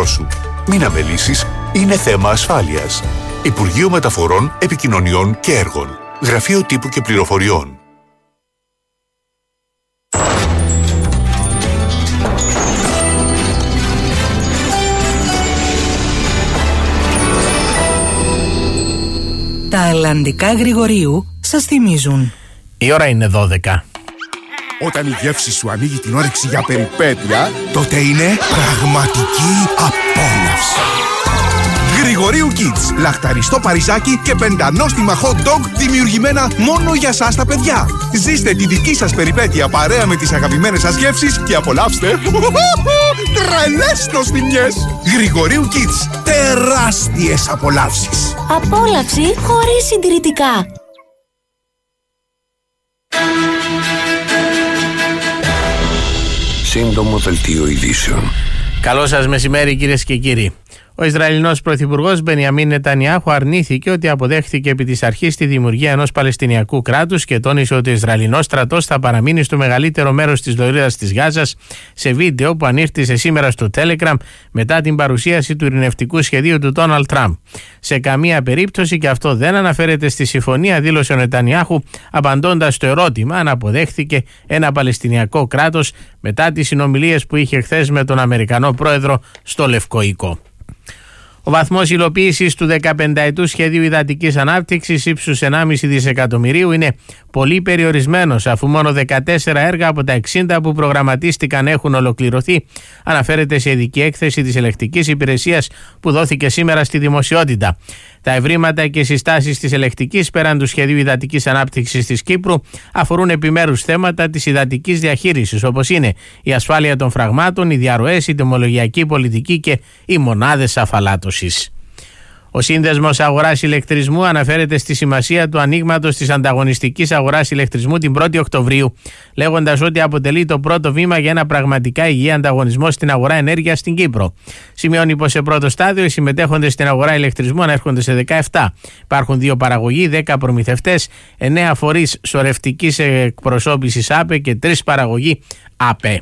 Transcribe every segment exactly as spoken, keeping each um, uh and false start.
νερό σου. Μην αμελήσεις, είναι θέμα ασφάλειας. Υπουργείο Μεταφορών, Επικοινωνιών και Έργων. Γραφείο Τύπου και Πληροφοριών. Τα Ελλαντικά Γρηγορίου σας θυμίζουν. Η ώρα είναι δώδεκα. Όταν η γεύση σου ανοίγει την όρεξη για περιπέτεια, τότε είναι πραγματική απόλαυση. Γρηγορίου Kids. Λαχταριστό παριζάκι και πεντανόστιμα hot dog δημιουργημένα μόνο για σας τα παιδιά. Ζήστε τη δική σας περιπέτεια παρέα με τις αγαπημένες σας γεύσεις και απολαύστε τρελές νοστιμιές. Γρηγορίου Kids. Τεράστιες απολαύσεις. Απόλαυση χωρίς συντηρητικά. Σύντομο δελτίο ειδήσεων. Καλό σας μεσημέρι, κυρίες και κύριοι. Ο Ισραηλινός Πρωθυπουργός Μπενιαμίν Νετανιάχου αρνήθηκε ότι αποδέχθηκε επί της αρχής τη δημιουργία ενός Παλαιστινιακού κράτους και τόνισε ότι ο Ισραηλινός στρατός θα παραμείνει στο μεγαλύτερο μέρος της λωρίδας της Γάζας, σε βίντεο που ανήρτησε σήμερα στο Telegram μετά την παρουσίαση του ειρηνευτικού σχεδίου του Ντόναλντ Τραμπ. Σε καμία περίπτωση και αυτό δεν αναφέρεται στη συμφωνία, δήλωσε ο Νετανιάχου, απαντώντας στο ερώτημα αν αποδέχθηκε ένα Παλαιστινιακό κράτος μετά τις συνομιλίες που είχε χθες με τον Αμερικανό πρόεδρο στο Λευκό Οίκο. Ο βαθμός υλοποίησης του δεκαπενταετούς σχεδίου υδατικής ανάπτυξης ύψους ενάμιση δισεκατομμυρίου είναι πολύ περιορισμένος, αφού μόνο δεκατέσσερα έργα από τα εξήντα που προγραμματίστηκαν έχουν ολοκληρωθεί, αναφέρεται σε ειδική έκθεση της ελεκτικής υπηρεσίας που δόθηκε σήμερα στη δημοσιότητα. Τα ευρήματα και συστάσεις της ελεκτικής πέραν του σχεδίου υδατικής ανάπτυξης της Κύπρου αφορούν επιμέρους θέματα της υδατικής διαχείρισης, όπως είναι η ασφάλεια των φραγμάτων, οι διαρροές, η τιμολογιακή πολιτική και οι μονάδες αφαλάτωσης. Ο Σύνδεσμος Αγοράς Ηλεκτρισμού αναφέρεται στη σημασία του ανοίγματος της ανταγωνιστικής αγοράς ηλεκτρισμού την πρώτη Οκτωβρίου, λέγοντας ότι αποτελεί το πρώτο βήμα για ένα πραγματικά υγιή ανταγωνισμό στην αγορά ενέργειας στην Κύπρο. Σημειώνει πως σε πρώτο στάδιο οι συμμετέχοντες στην αγορά ηλεκτρισμού ανέρχονται σε δεκαεπτά. Υπάρχουν δύο παραγωγοί, δέκα προμηθευτές, εννέα φορείς σωρευτικής εκπροσώπησης ΑΠΕ και τρεις παραγωγοί ΑΠΕ.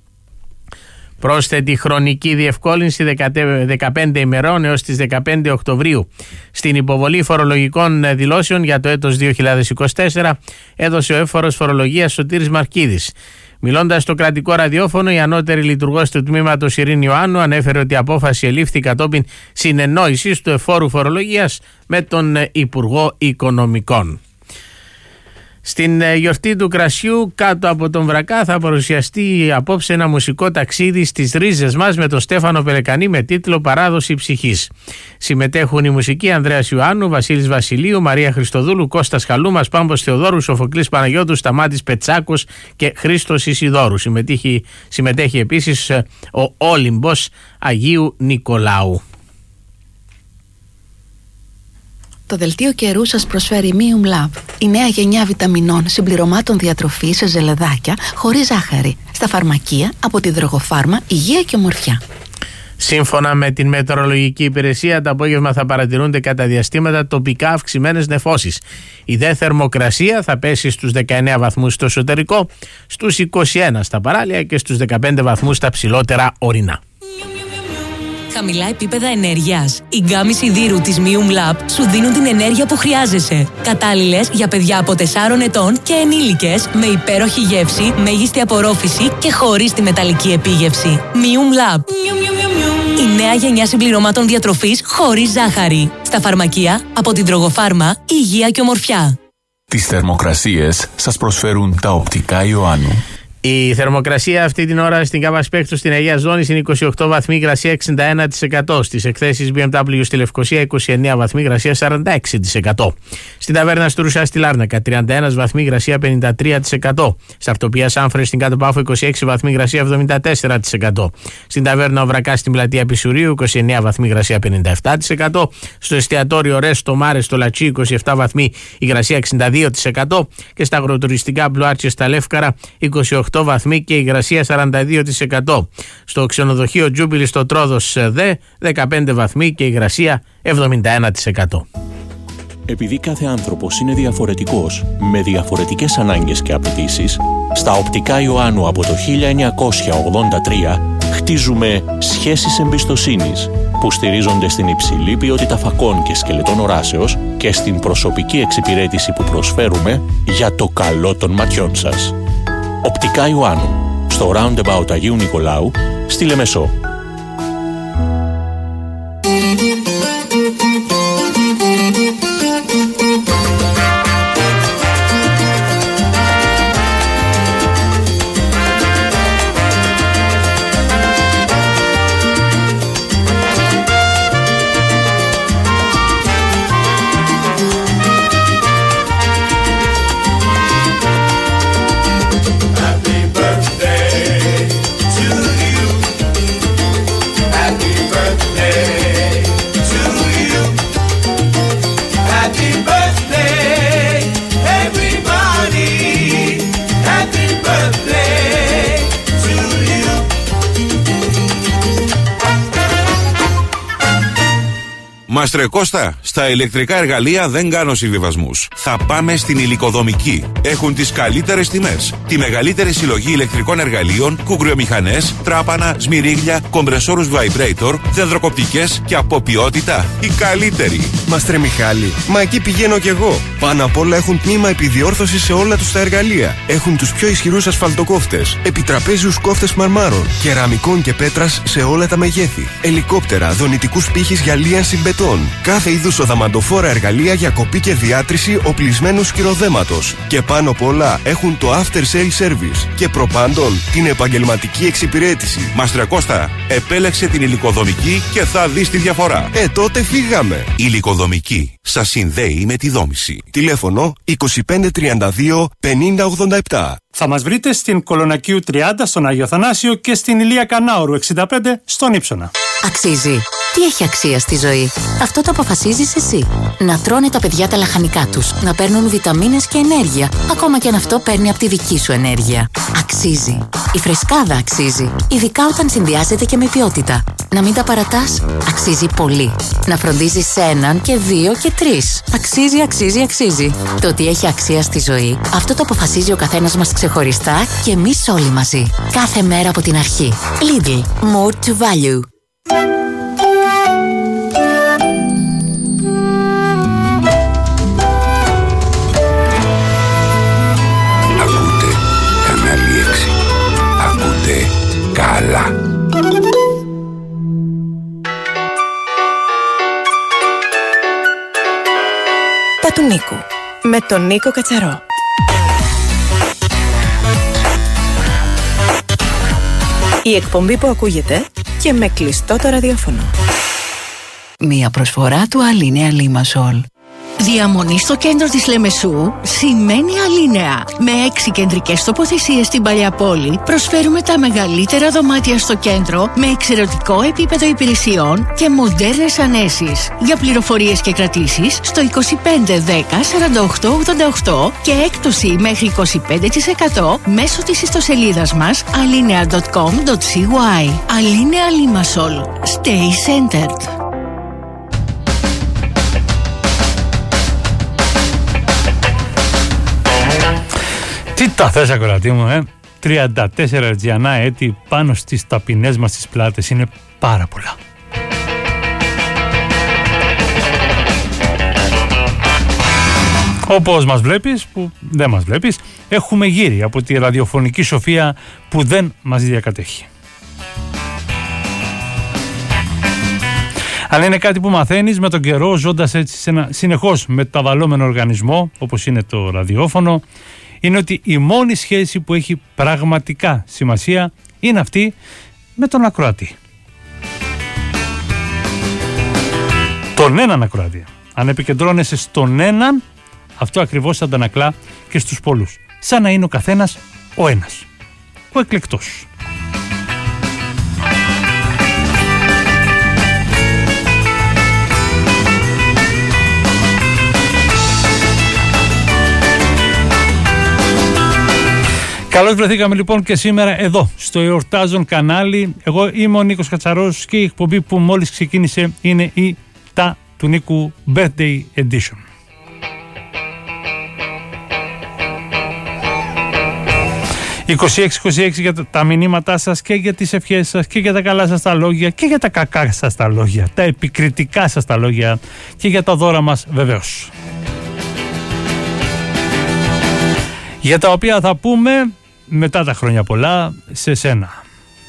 Πρόσθετη χρονική διευκόλυνση δεκαπέντε ημερών έως τις δεκαπέντε Οκτωβρίου. Στην υποβολή φορολογικών δηλώσεων για το έτος δύο χιλιάδες είκοσι τέσσερα έδωσε ο έφορος φορολογίας Σωτήρης Μαρκίδης. Μιλώντας στο κρατικό ραδιόφωνο, η ανώτερη λειτουργός του τμήματος Ειρήνη Ιωάννου ανέφερε ότι η απόφαση ελήφθη κατόπιν συνεννόησης του εφόρου φορολογίας με τον Υπουργό Οικονομικών. Στην γιορτή του κρασιού κάτω από τον Βρακά θα παρουσιαστεί απόψε ένα μουσικό ταξίδι στις ρίζες μας με τον Στέφανο Πελεκανή με τίτλο «Παράδοση ψυχής». Συμμετέχουν οι μουσικοί Ανδρέας Ιωάννου, Βασίλης Βασιλείου, Μαρία Χριστοδούλου, Κώστας Χαλούμας, Πάμπος Θεοδόρου, Σοφοκλής Παναγιώτου, Σταμάτης Πετσάκος και Χρήστος Ισιδόρου. Συμμετέχει, συμμετέχει επίσης ο Όλυμπος Αγίου Νικολάου. Το δελτίο καιρού σας προσφέρει Mium Lab, η νέα γενιά βιταμινών συμπληρωμάτων διατροφής σε ζελεδάκια χωρίς ζάχαρη. Στα φαρμακεία από τη Δρογοφάρμα, Υγεία και Ομορφιά. Σύμφωνα με την μετεωρολογική υπηρεσία, το απόγευμα θα παρατηρούνται κατά διαστήματα τοπικά αυξημένες νεφώσεις. Η δε θερμοκρασία θα πέσει στους δεκαεννέα βαθμούς στο εσωτερικό, στους είκοσι ένα στα παράλια και στους δεκαπέντε βαθμούς στα ψηλότερα ορεινά. Χαμηλά επίπεδα ενέργειας. Οι γκάμοι σιδήρου της Mium Lab σου δίνουν την ενέργεια που χρειάζεσαι. Κατάλληλες για παιδιά από τεσσάρων ετών και ενήλικες, με υπέροχη γεύση, μέγιστη απορρόφηση και χωρίς τη μεταλλική επίγευση. Mium Lab. Η νέα γενιά συμπληρωμάτων διατροφής χωρίς ζάχαρη. Στα φαρμακεία από την Δρογοφάρμα, Υγεία και Ομορφιά. Τις θερμοκρασίες σας προσφέρουν τα οπτικά Ιωάννου. Η θερμοκρασία αυτή την ώρα στην Κάβα Σπέκτου στην Αγία Ζώνη είναι είκοσι οκτώ βαθμοί, υγρασία εξήντα ένα τοις εκατό. Στις εκθέσεις μπι εμ ντάμπλιου στη Λευκοσία είκοσι εννέα βαθμοί, υγρασία σαράντα έξι τοις εκατό. Στην ταβέρνα Στρούσα στη Λάρνακα τριάντα ένα βαθμοί, υγρασία πενήντα τρία τοις εκατό. Στα αυτοπία Σάμφρες στην Κάτω Πάφο είκοσι έξι βαθμοί, υγρασία εβδομήντα τέσσερα τοις εκατό. Στην ταβέρνα Οβρακά στην πλατεία Πισουρίου είκοσι εννέα βαθμοί, υγρασία πενήντα επτά τοις εκατό. Στο εστιατόριο Ρες Μάρε στο Λατσί είκοσι επτά βαθμοί, υγρασία εξήντα δύο τοις εκατό. Και στα αγροτουριστικά Μπλουάρτσε στα Λεύκαρα είκοσι οκτώ βαθμοί και υγρασία σαράντα δύο τοις εκατό. Στο ξενοδοχείο Τζούμπιλι στο Τρόδος Δε δεκαπέντε βαθμοί και υγρασία εβδομήντα ένα τοις εκατό. Επειδή κάθε άνθρωπος είναι διαφορετικός, με διαφορετικές ανάγκες και απαιτήσεις, στα οπτικά Ιωάννου από το χίλια εννιακόσια ογδόντα τρία χτίζουμε σχέσεις εμπιστοσύνης που στηρίζονται στην υψηλή ποιότητα φακών και σκελετών οράσεως και στην προσωπική εξυπηρέτηση που προσφέρουμε για το καλό των ματιών σας. Οπτικά Ιωάννου, στο Roundabout Αγίου Νικολάου, στη Λεμεσό. Μαστρε Κώστα, στα ηλεκτρικά εργαλεία δεν κάνω συμβιβασμούς. Θα πάμε στην Υλικοδομική. Έχουν τις καλύτερες τιμές. Τη μεγαλύτερη συλλογή ηλεκτρικών εργαλείων, κουγκριομηχανές, τράπανα, σμυρίγλια, κομπρεσόρους vibrator, δεντροκοπτικές και από ποιότητα η καλύτερη. Μαστρε Μιχάλη, μα εκεί πηγαίνω κι εγώ. Πάνω απ' όλα έχουν τμήμα επιδιόρθωση σε όλα τους τα εργαλεία. Έχουν τους πιο ισχυρούς ασφαλτοκόφτες, επιτραπέζιους κόφτες μαρμάρων, κεραμικών και πέτρας σε όλα τα μεγέθη, ελικόπτερα, δονητικούς πύχης για λίανση μπετών. Κάθε είδους οδαμαντοφόρα εργαλεία για κοπή και διάτρηση οπλισμένου σκυροδέματος. Και πάνω απ' όλα έχουν το after sale service και προπάντων την επαγγελματική εξυπηρέτηση. Μαστρε Κώστα, επέλεξε την Υλικοδομική και θα δεις τη διαφορά. Ε, τότε φύγαμε. Υλικοδομική. Σας συνδέει με τη δόμηση. Τηλέφωνο είκοσι πέντε τριάντα δύο πενήντα ογδόντα επτά. Θα μας βρείτε στην Κολονακίου τριάντα στον Άγιο Θανάσιο και στην Ηλία Κανάωρου εξήντα πέντε στον Ύψονα. Αξίζει. Τι έχει αξία στη ζωή? Αυτό το αποφασίζεις εσύ. Να τρώνε τα παιδιά τα λαχανικά τους, να παίρνουν βιταμίνες και ενέργεια, ακόμα και αν αυτό παίρνει από τη δική σου ενέργεια. Αξίζει. Η φρεσκάδα αξίζει, ειδικά όταν συνδυάζεται και με ποιότητα. Να μην τα παρατάς, αξίζει πολύ. Να φροντίζεις έναν και δύο και τρεις. Αξίζει, αξίζει, αξίζει. Το ότι έχει αξία στη ζωή, αυτό το αποφασίζει ο καθένας μας ξεχωριστά και εμείς όλοι μαζί. Κάθε μέρα από την αρχή. Lidl. More to value. Ακούτε κανάλι έξι. Ακούτε καλά. Τα του Νίκου με τον Νίκο Κατσαρό. Η εκπομπή που ακούγεται και με κλειστό το ραδιόφωνο. Μία προσφορά του Αλίνεα Λίμασολ. Διαμονή στο κέντρο της Λεμεσού σημαίνει Αλίνεα. Με έξι κεντρικές τοποθεσίες στην παλιά πόλη προσφέρουμε τα μεγαλύτερα δωμάτια στο κέντρο με εξαιρετικό επίπεδο υπηρεσιών και μοντέρνες ανέσεις. Για πληροφορίες και κρατήσεις στο είκοσι πέντε δέκα σαράντα οκτώ ογδόντα οκτώ και έκπτωση μέχρι είκοσι πέντε τοις εκατό μέσω της ιστοσελίδας μας alinea τελεία com τελεία cy. Αλίνεα Λίμασολ. Stay centered. Τι τα θες ακροατή μου, ε? τριάντα τέσσερα ερτζιανά έτη πάνω στις ταπεινές μας τις πλάτες. Είναι πάρα πολλά. Όπως μας βλέπεις, που δεν μας βλέπεις, έχουμε γύρει από τη ραδιοφωνική σοφία που δεν μας διακατέχει. Αλλά είναι κάτι που μαθαίνεις με τον καιρό, ζώντας έτσι σε ένα συνεχώς μεταβαλλόμενο οργανισμό, όπως είναι το ραδιόφωνο, είναι ότι η μόνη σχέση που έχει πραγματικά σημασία είναι αυτή με τον ακροατή. Τον έναν ακροατή. Αν επικεντρώνεσαι στον έναν, αυτό ακριβώς αντανακλά και στους πολλούς. Σαν να είναι ο καθένας ο ένας. Ο εκλεκτός. Καλώς βρεθήκαμε λοιπόν και σήμερα εδώ στο εορτάζον κανάλι. Εγώ είμαι ο Νίκος Κατσαρός και η εκπομπή που μόλις ξεκίνησε είναι η Τα του Νίκου Birthday Edition. είκοσι έξι είκοσι έξι για τα μηνύματά σας και για τις ευχές σας και για τα καλά σας τα λόγια και για τα κακά σας τα λόγια, τα επικριτικά σας τα λόγια και για τα δώρα μας βεβαίως, για τα οποία θα πούμε μετά τα χρόνια πολλά σε σένα.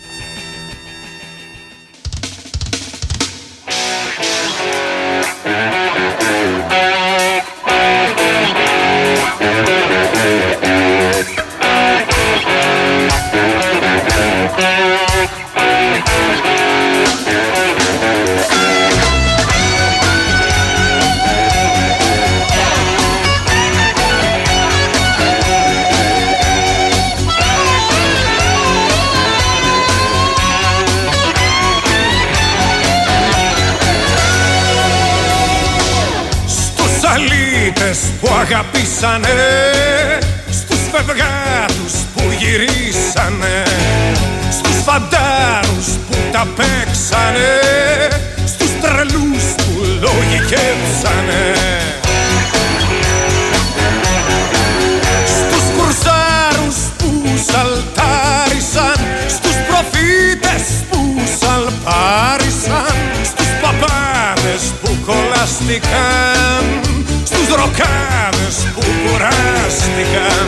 Που αγαπήσανε, στους φευγάτους που γυρίσανε, στους φαντάρους που τα παίξανε, στους τρελούς που λογικέψανε, στους κουρσάρους που σαλτάρισαν, στους προφήτες που σαλπάρισαν, στους παπάδες που κολλάστηκαν, στους ροκάδες που κουράστηκαν.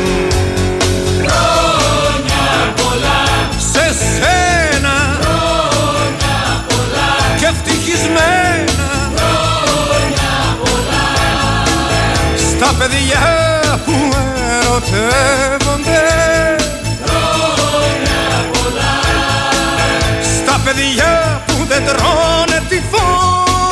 Χρόνια πολλά σε σένα, χρόνια πολλά και ευτυχισμένα, χρόνια πολλά στα παιδιά που ερωτεύονται, χρόνια πολλά στα παιδιά που δεν τρώνε τη φώλα.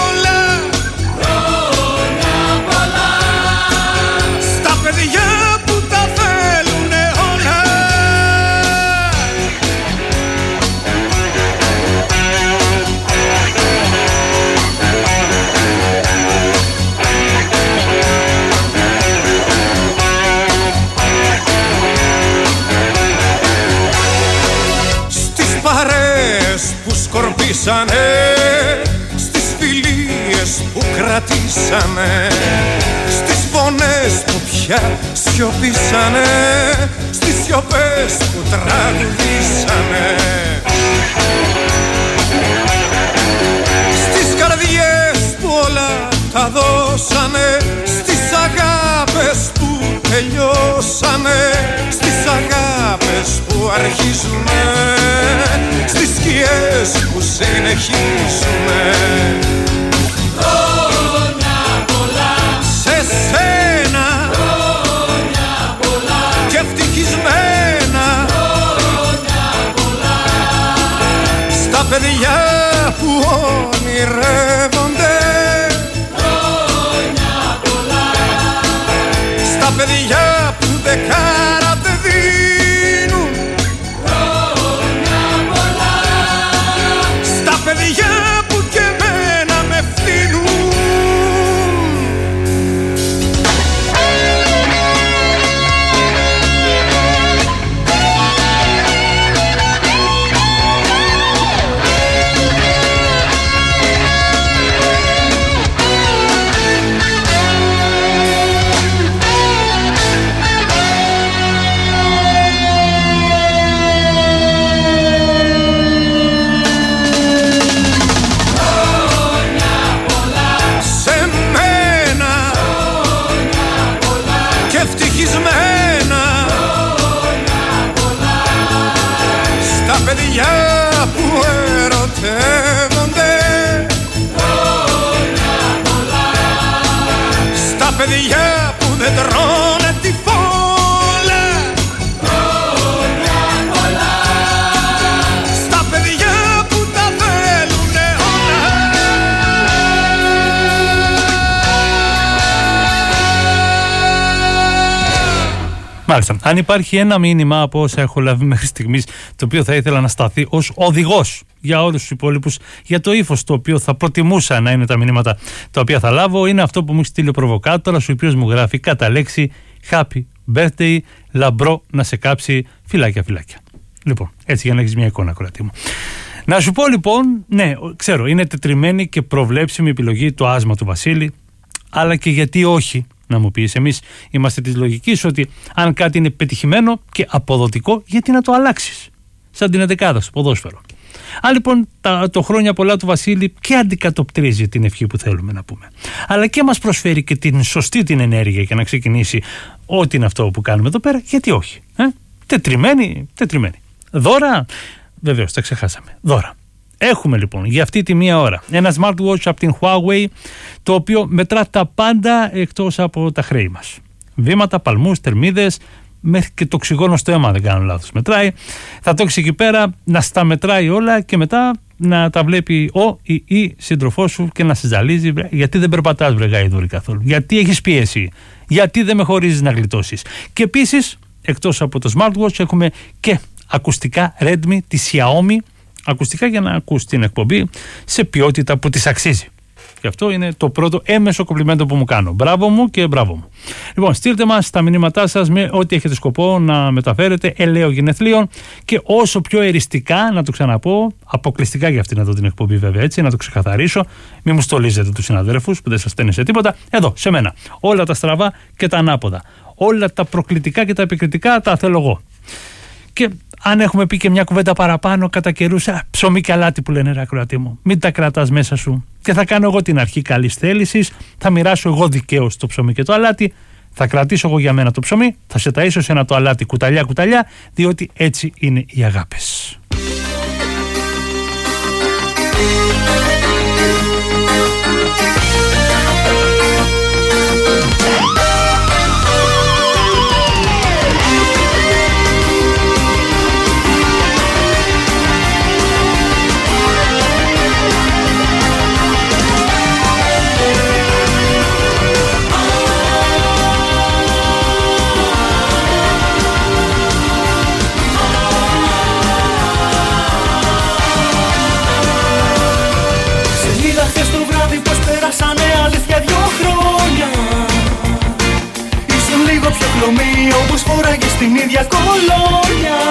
Σκορπίσανε στις φιλίες που κρατήσανε, στις φωνές που πια σιωπήσανε, στις σιωπές που τραγουδήσανε, στις καρδιές που όλα τα δώσανε, στις αγάπες που τελειώσανε, στις αγάπες που αρχίζουνε, στις σκιές που συνεχίζουμε. Χρόνια πολλά σε σένα, χρόνια πολλά και ευτυχισμένα, χρόνια πολλά στα παιδιά που ονειρεύονται, χρόνια πολλά στα παιδιά που δεκάρα δεν δίνουν, χρόνια πολλά στα παιδιά που και εμένα με φτύνουν. Παιδιά που δεν τρώνε τη φόλα, χρόνια πολλά στα παιδιά που τα θέλουνε όλα. Μάλιστα, αν υπάρχει ένα μήνυμα από όσα έχω λάβει μέχρι στιγμής, το οποίο θα ήθελα να σταθεί ως οδηγός για όλους τους υπόλοιπους, για το ύφος το οποίο θα προτιμούσα να είναι τα μηνύματα τα οποία θα λάβω, είναι αυτό που μου έχει στείλει ο προβοκάτορας, ο οποίος μου γράφει κατά λέξη Happy birthday, λαμπρό να σε κάψει, φυλάκια φυλάκια. Λοιπόν, έτσι για να έχεις μια εικόνα, κορατή μου. Να σου πω λοιπόν, ναι, ξέρω, είναι τετριμένη και προβλέψιμη επιλογή το άσμα του Βασίλη, αλλά και γιατί όχι να μου πεις. Εμείς είμαστε της λογικής ότι αν κάτι είναι πετυχημένο και αποδοτικό, γιατί να το αλλάξεις? Σαν την εντεκάδα στο ποδόσφαιρο. Αν λοιπόν τα, το χρόνια πολλά του Βασίλη και αντικατοπτρίζει την ευχή που θέλουμε να πούμε, αλλά και μας προσφέρει και την σωστή την ενέργεια για να ξεκινήσει ό,τι είναι αυτό που κάνουμε εδώ πέρα, γιατί όχι? Ε? Τετριμένη, τετριμένη. Δώρα, βεβαίως τα ξεχάσαμε. Δώρα. Έχουμε λοιπόν για αυτή τη μία ώρα ένα smartwatch από την Huawei, το οποίο μετρά τα πάντα εκτός από τα χρέη μας. Βήματα, παλμούς, θερμίδες, μέχρι και το οξυγόνο στο αίμα, δεν κάνω λάθος, μετράει. Θα το έχεις εκεί πέρα να στα μετράει όλα και μετά να τα βλέπει ο ή η σύντροφός σου και να σε ζαλίζει. Γιατί δεν περπατάς, βρε γαϊδούρη, καθόλου? Γιατί έχεις πίεση? Γιατί δεν με χωρίζεις να γλιτώσεις? Και επίσης, εκτός από το smartwatch, έχουμε και ακουστικά Redmi τη Xiaomi. Ακουστικά για να ακούς την εκπομπή σε ποιότητα που της αξίζει. Και αυτό είναι το πρώτο έμεσο κομπλιμέντο που μου κάνω. Μπράβο μου και μπράβο μου. Λοιπόν, στείλτε μας τα μηνύματά σας με ό,τι έχετε σκοπό να μεταφέρετε ελαίο γενεθλίων και όσο πιο εριστικά, να το ξαναπώ, αποκλειστικά για αυτήν εδώ την εκπομπή βέβαια, έτσι, να το ξεκαθαρίσω. Μην μου στολίζετε τους συναδέλφους που δεν σας στέλνει σε τίποτα. Εδώ, σε μένα. Όλα τα στραβά και τα ανάποδα. Όλα τα προκλητικά και τα επικριτικά τα θέλω εγώ. Και αν έχουμε πει και μια κουβέντα παραπάνω κατά καιρούς, ψωμί και αλάτι που λένε, ρε ακροατή μου, μην τα κρατάς μέσα σου. Και θα κάνω εγώ την αρχή καλής θέλησης, θα μοιράσω εγώ δικαίως το ψωμί και το αλάτι, θα κρατήσω εγώ για μένα το ψωμί, θα σε ταΐσω σε ένα το αλάτι κουταλιά κουταλιά, διότι έτσι είναι οι αγάπες. Όπως φοράγες την ίδια κολόνια.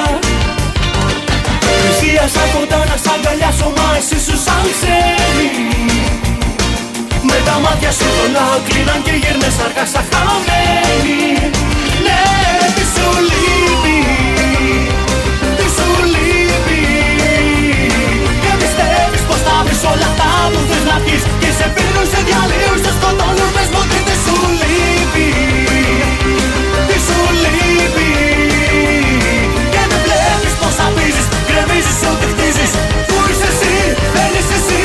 Πλησίασα κοντά να σ' αγκαλιάσω, μα εσύ σου σαν ξένη. Με τα μάτια σου πολλά κλείναν και γύρνες αργά σαν χαμένη. Ναι, τι σου λείπει, τι σου λείπει. Και πιστεύεις πως θα βρεις όλα αυτά που θες να πεις, και σε πίνουν, σε διαλύουν, σε σκοτώνουν. Πες μου τι σου λείπει, τι σου λείπει. Και δεν βλέπεις πως απίζεις, γκρεμίζεις ό,τι χτίζεις. Πού είσαι εσύ, δεν είσαι εσύ.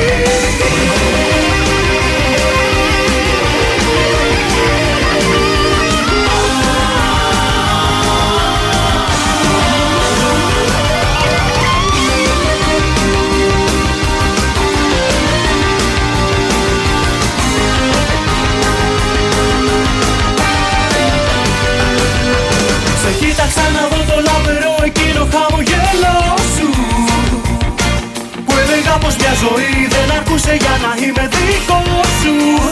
Κοίταξα να δω το λαμπερό εκείνο χαμογέλο σου, που έλεγα πως μια ζωή δεν αρκούσε για να είμαι δικό σου.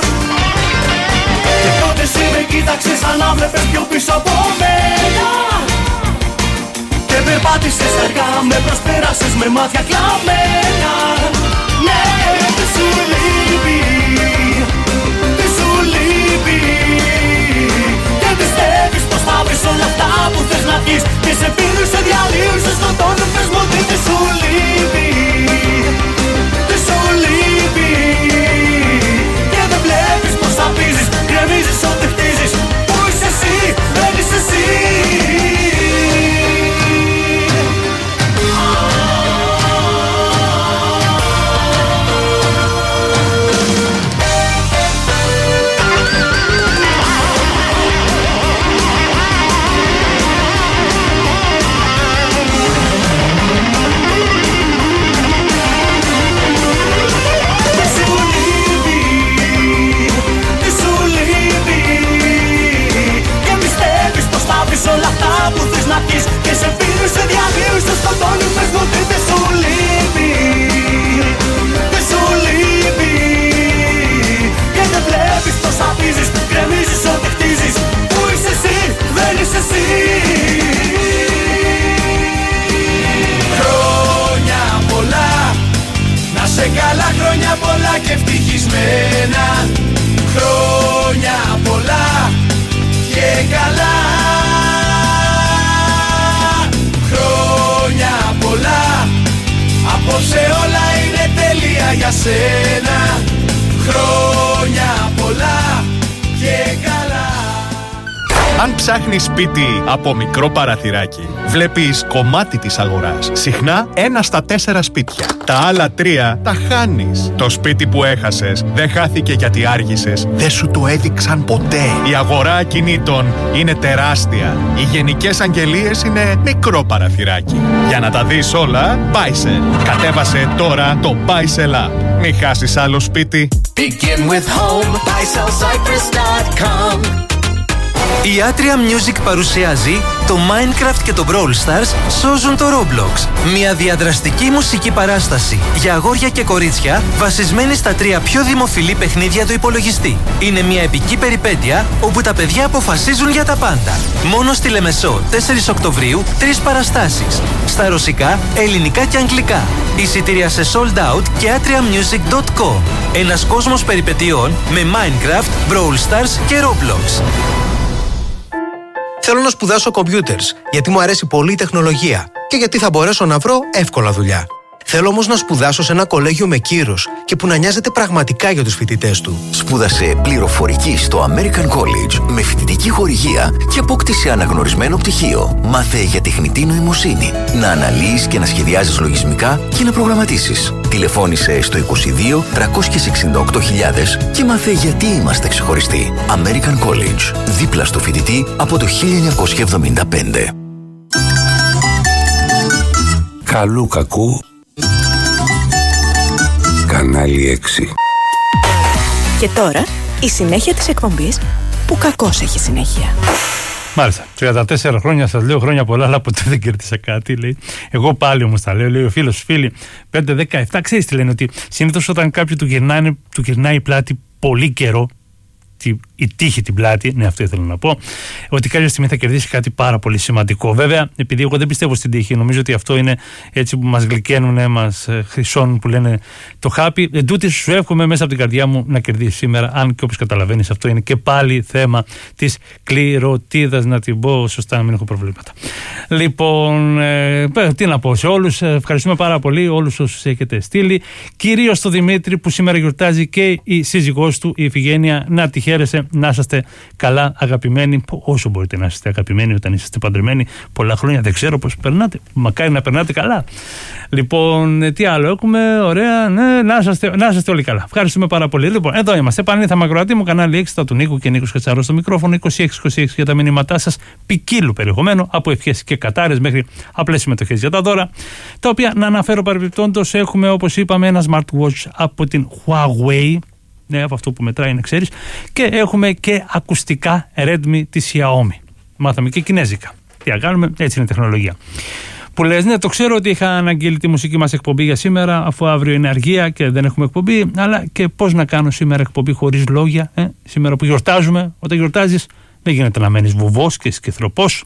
Και τότε εσύ με κοίταξες σαν να βλέπες πιο πίσω από μένα, και περπάτησες αργά, με προσπέρασες με μάτια κλαμμένα. Ναι, τι σου λείπει, τι σου λείπει. Και πιστεύεις πως θα βρεις όλα αυτά που θες να πεις, και σε πίνουν, σε διαλύουν, σε σκοτώνουν. Πες μου τι, τι σου λείπει, τι σου λείπει. Και δεν βλέπεις πως απίζεις, γκρεμίζεις ό,τι χτίζεις. Πού είσαι εσύ, δεν είσαι εσύ. σένα. Χρόνια πολλά και καλά. Αν ψάχνεις σπίτι από μικρό παραθυράκι, βλέπεις κομμάτι της αγοράς. Συχνά ένα στα τέσσερα σπίτια. Τα άλλα τρία τα χάνεις. Το σπίτι που έχασες δεν χάθηκε γιατί άργησες. Δεν σου το έδειξαν ποτέ. Η αγορά ακινήτων είναι τεράστια. Οι γενικές αγγελίες είναι μικρό παραθυράκι. Για να τα δεις όλα, Buysell. Κατέβασε τώρα το Buysell App. Μην χάσεις άλλο σπίτι. Begin with home, buy sell cypress dot com. Η Atria Music παρουσιάζει το Minecraft και το Brawl Stars σώζουν το Roblox. Μια διαδραστική μουσική παράσταση για αγόρια και κορίτσια βασισμένη στα τρία πιο δημοφιλή παιχνίδια του υπολογιστή. Είναι μια επική περιπέτεια όπου τα παιδιά αποφασίζουν για τα πάντα. Μόνο στη Λεμεσό, τέσσερις Οκτωβρίου, τρεις παραστάσεις. Στα ρωσικά, ελληνικά και αγγλικά. Εισιτήρια σε sold out και atria music dot com. Ένας κόσμος περιπετειών με Minecraft, Brawl Stars και Roblox. Θέλω να σπουδάσω computers, γιατί μου αρέσει πολύ η τεχνολογία και γιατί θα μπορέσω να βρω εύκολα δουλειά. Θέλω όμως να σπουδάσω σε ένα κολέγιο με κύρος και που να νοιάζεται πραγματικά για τους φοιτητές του. Σπούδασε πληροφορική στο American College με φοιτητική χορηγία και απόκτησε αναγνωρισμένο πτυχίο. Μάθε για τεχνητή νοημοσύνη, να αναλύεις και να σχεδιάζεις λογισμικά και να προγραμματίσεις. Τηλεφώνησε στο είκοσι δύο τριακόσιες εξήντα οκτώ χιλιάδες και μάθε γιατί είμαστε ξεχωριστοί. American College, δίπλα στο φοιτητή από το χίλια εννιακόσια εβδομήντα πέντε. Καλού κακού. Κανάλι έξι. Και τώρα η συνέχεια της εκπομπής που κακώς έχει συνέχεια. Μάλιστα. τριάντα τέσσερα χρόνια σας λέω, χρόνια πολλά, αλλά ποτέ δεν κέρδισα κάτι. Λέει. Εγώ πάλι όμως τα λέω. Λέει ο φίλος, φίλοι, πέντε δεκαεπτά. Ξέρεις τι λένε, ότι συνήθως όταν κάποιου του, γυρνάνε, του γυρνάει η πλάτη πολύ καιρό, η τύχη την πλάτη, ναι, αυτό ήθελα να πω, ότι κάποια στιγμή θα κερδίσει κάτι πάρα πολύ σημαντικό. Βέβαια, επειδή εγώ δεν πιστεύω στην τύχη, νομίζω ότι αυτό είναι έτσι που μας γλυκαίνουν, μας χρυσώνουν, που λένε το χάπι. Εν τούτης, σου εύχομαι μέσα από την καρδιά μου να κερδίσει σήμερα, αν και όπως καταλαβαίνεις, αυτό είναι και πάλι θέμα της κληροτίδας, να την πω σωστά, να μην έχω προβλήματα. Λοιπόν, ε, τι να πω σε όλους, ευχαριστούμε πάρα πολύ όλους όσους έχετε στείλει. Κυρίως το Δημήτρη που σήμερα γιορτάζει και η σύζυγός του, η Ιφηγένεια, να τη χαίρεσαι. Να είσαστε καλά, αγαπημένοι, όσο μπορείτε να είστε αγαπημένοι όταν είσαστε παντρεμένοι. Πολλά χρόνια δεν ξέρω πώς περνάτε. Μακάρι να περνάτε καλά. Λοιπόν, τι άλλο έχουμε, ωραία, ναι, να είσαστε, να είσαστε όλοι καλά. Ευχαριστούμε πάρα πολύ. Λοιπόν, εδώ είμαστε. Πανήθα Μακροατή μου, κανάλι έξι, του Νίκου και Νίκος Κατσαρός στο μικρόφωνο. είκοσι έξι είκοσι έξι για τα μηνύματά σας. Ποικίλου περιεχομένου, από ευχές και κατάρες μέχρι απλές συμμετοχές για τα δώρα. Τα οποία, να αναφέρω παρεμπιπτόντως, έχουμε όπως είπαμε ένα smartwatch από την Huawei. Ναι, από αυτό που μετράει είναι, ξέρεις. Και έχουμε και ακουστικά Redmi της Xiaomi. Μάθαμε και κινέζικα. Τι να κάνουμε, έτσι είναι η τεχνολογία. Που λες, ναι, το ξέρω ότι είχα αναγγείλει τη μουσική μας εκπομπή για σήμερα, αφού αύριο είναι αργία και δεν έχουμε εκπομπή. Αλλά και πώς να κάνω σήμερα εκπομπή χωρίς λόγια, ε? Σήμερα που γιορτάζουμε. Όταν γιορτάζεις, δεν γίνεται να μένεις βουβός και σκυθροπός.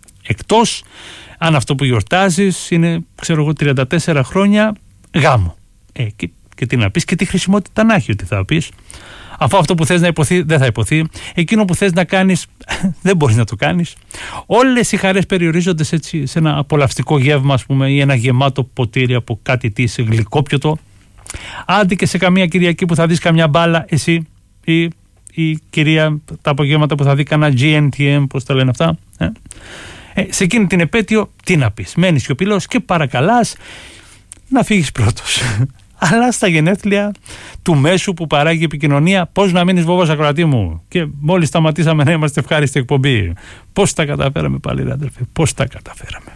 Εκτός αν αυτό που γιορτάζεις είναι, ξέρω εγώ, τριάντα τέσσερα χρόνια γάμο. Ε, και Και τι να πεις και τι χρησιμότητα να έχει, ότι θα πεις. Αφού αυτό που θες να υποθεί δεν θα υποθεί. Εκείνο που θες να κάνεις δεν μπορείς να το κάνεις. Όλες οι χαρές περιορίζονται σε, έτσι, σε ένα απολαυστικό γεύμα, ας πούμε, ή ένα γεμάτο ποτήρι από κάτι τι σε γλυκόπιωτο. Άντε και σε καμία Κυριακή που θα δεις καμιά μπάλα εσύ ή η κυρία τα απογεύματα που θα δει κανένα τζι εν τι εμ, πώς τα λένε αυτά. Ε? Ε, σε εκείνη την επέτειο τι να πεις. Μένεις σιωπηλός και παρακαλάς να φύγεις πρώτος. Αλλά στα γενέθλια του μέσου που παράγει επικοινωνία, πώς να μείνεις βόβος ακροατή μου. Και μόλις σταματήσαμε να είμαστε ευχάριστη εκπομπή. Πώς τα καταφέραμε πάλι, ρε αδελφέ, πώς τα καταφέραμε.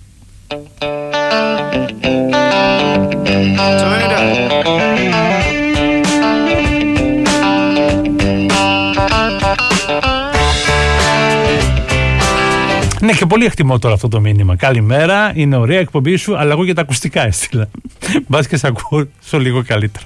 Ναι, και πολύ εκτιμώ τώρα αυτό το μήνυμα. Καλημέρα, είναι ωραία εκπομπή σου, αλλά εγώ και τα ακουστικά έστειλα. Μπας και σε ακούω λίγο καλύτερα.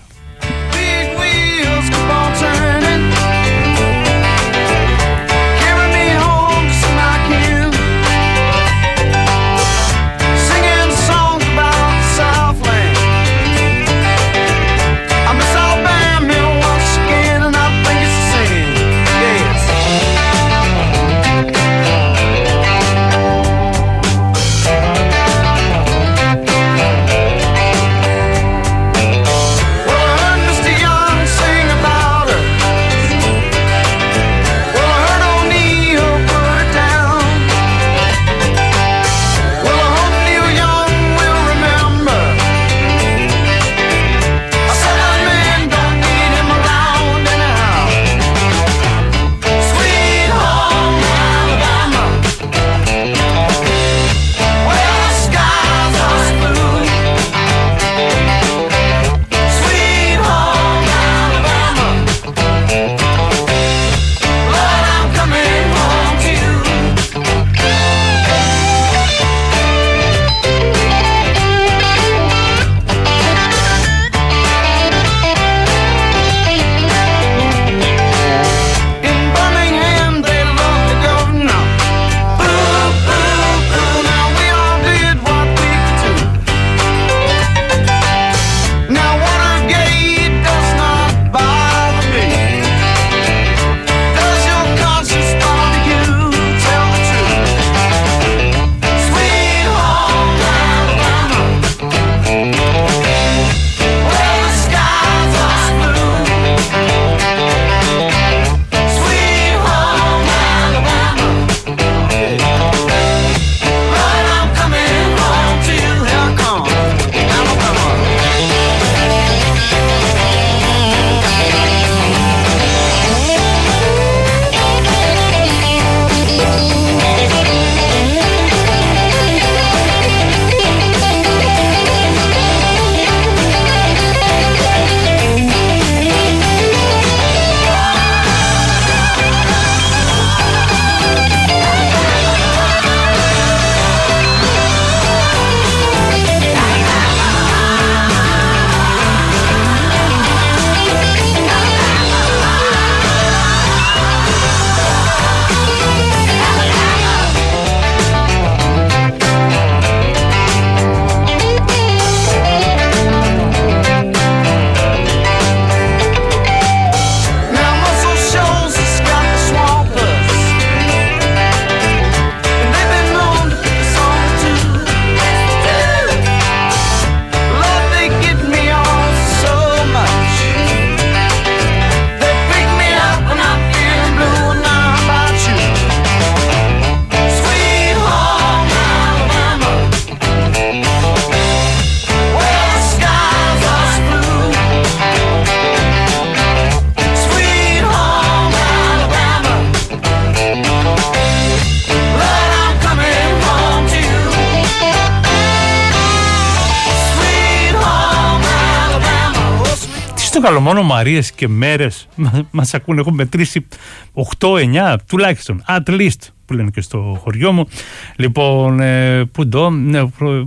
μεγάλο, μόνο Μαρίες και μέρες μας ακούνε. Έχω μετρήσει οκτώ εννιά τουλάχιστον, at least, που λένε και στο χωριό μου. Λοιπόν, ε, που το, ναι,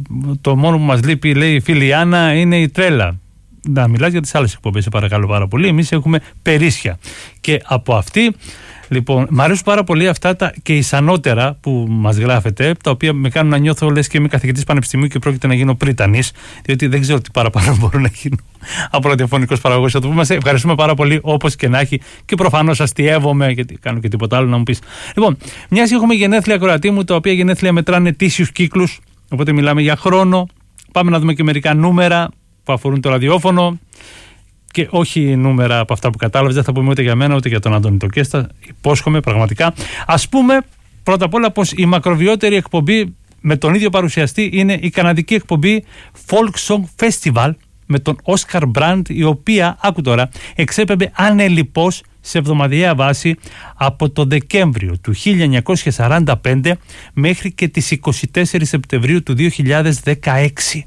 το μόνο που μας λείπει, λέει η φίλη Άννα, είναι η τρέλα. Να μιλάς για τις άλλες εκπομπές, σε παρακαλώ πάρα πολύ. Εμείς έχουμε περίσσια. Και από αυτή, λοιπόν, μου αρέσουν πάρα πολύ αυτά τα και ισανότερα που μας γράφετε, τα οποία με κάνουν να νιώθω λες και είμαι καθηγητής πανεπιστημίου και πρόκειται να γίνω πρίτανης, διότι δεν ξέρω τι παραπάνω μπορώ να γίνω από ραδιοφωνικός παραγωγός. Θα το πούμε. Ευχαριστούμε πάρα πολύ, όπως και να έχει, και προφανώς αστειεύομαι, γιατί κάνω και τίποτα άλλο να μου πεις. Λοιπόν, μιας και έχουμε γενέθλια, ακροατή μου, τα οποία γενέθλια μετράνε ετήσιους κύκλους, οπότε μιλάμε για χρόνο. Πάμε να δούμε και μερικά νούμερα που αφορούν το ραδιόφωνο. Και όχι νούμερα από αυτά που κατάλαβες, δεν θα πούμε ούτε για μένα ούτε για τον Αντώνη Τοκέστα. Υπόσχομαι πραγματικά. Ας πούμε πρώτα απ' όλα πως η μακροβιότερη εκπομπή με τον ίδιο παρουσιαστή είναι η καναδική εκπομπή Folk Song Festival με τον Όσκαρ Μπραντ, η οποία, άκου τώρα, εξέπεμπε ανελιπώς σε εβδομαδιαία βάση από το Δεκέμβριο του χίλια εννιακόσια σαράντα πέντε μέχρι και τις είκοσι τέσσερις Σεπτεμβρίου του δύο χιλιάδες δεκαέξι.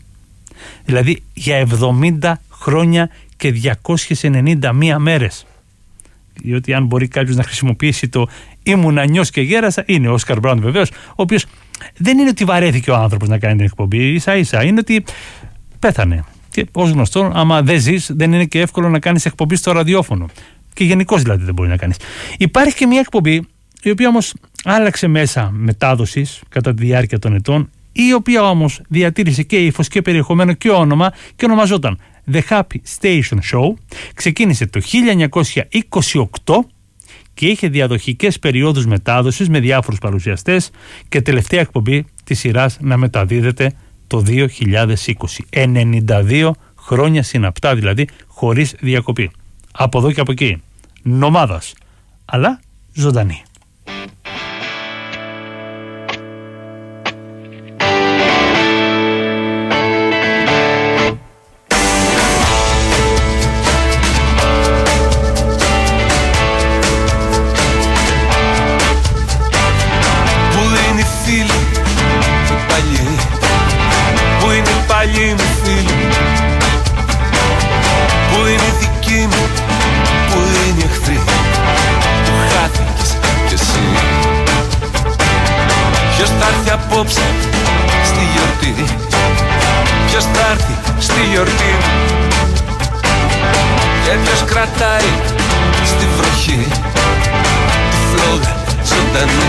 Δηλαδή για εβδομήντα χρόνια και διακόσιες ενενήντα μία μέρες. Διότι αν μπορεί κάποιος να χρησιμοποιήσει το ήμουνα νιός και γέρασα, είναι ο Όσκαρ Μπραντ βεβαίως, ο οποίος δεν είναι ότι βαρέθηκε ο άνθρωπος να κάνει την εκπομπή, ίσα ίσα είναι ότι πέθανε. Και ως γνωστό, άμα δεν ζεις, δεν είναι και εύκολο να κάνεις εκπομπή στο ραδιόφωνο. Και γενικώς δηλαδή δεν μπορεί να κάνεις. Υπάρχει και μια εκπομπή, η οποία όμως άλλαξε μέσα μετάδοσης κατά τη διάρκεια των ετών, η οποία όμως διατήρησε και ύφος και περιεχομένο και όνομα και ονομαζόταν The Happy Station Show. Ξεκίνησε το χίλια εννιακόσια είκοσι οκτώ και είχε διαδοχικές περιόδους μετάδοσης με διάφορους παρουσιαστές και τελευταία εκπομπή της σειράς να μεταδίδεται το δύο χιλιάδες είκοσι. ενενήντα δύο χρόνια συναπτά δηλαδή, χωρίς διακοπή. Από εδώ και από εκεί. Νομάδας, αλλά ζωντανή. Απόψε στη γιορτή, ποιος θα έρθει στη γιορτή και ποιος κρατάει στη βροχή τη φλόγα ζωντανή.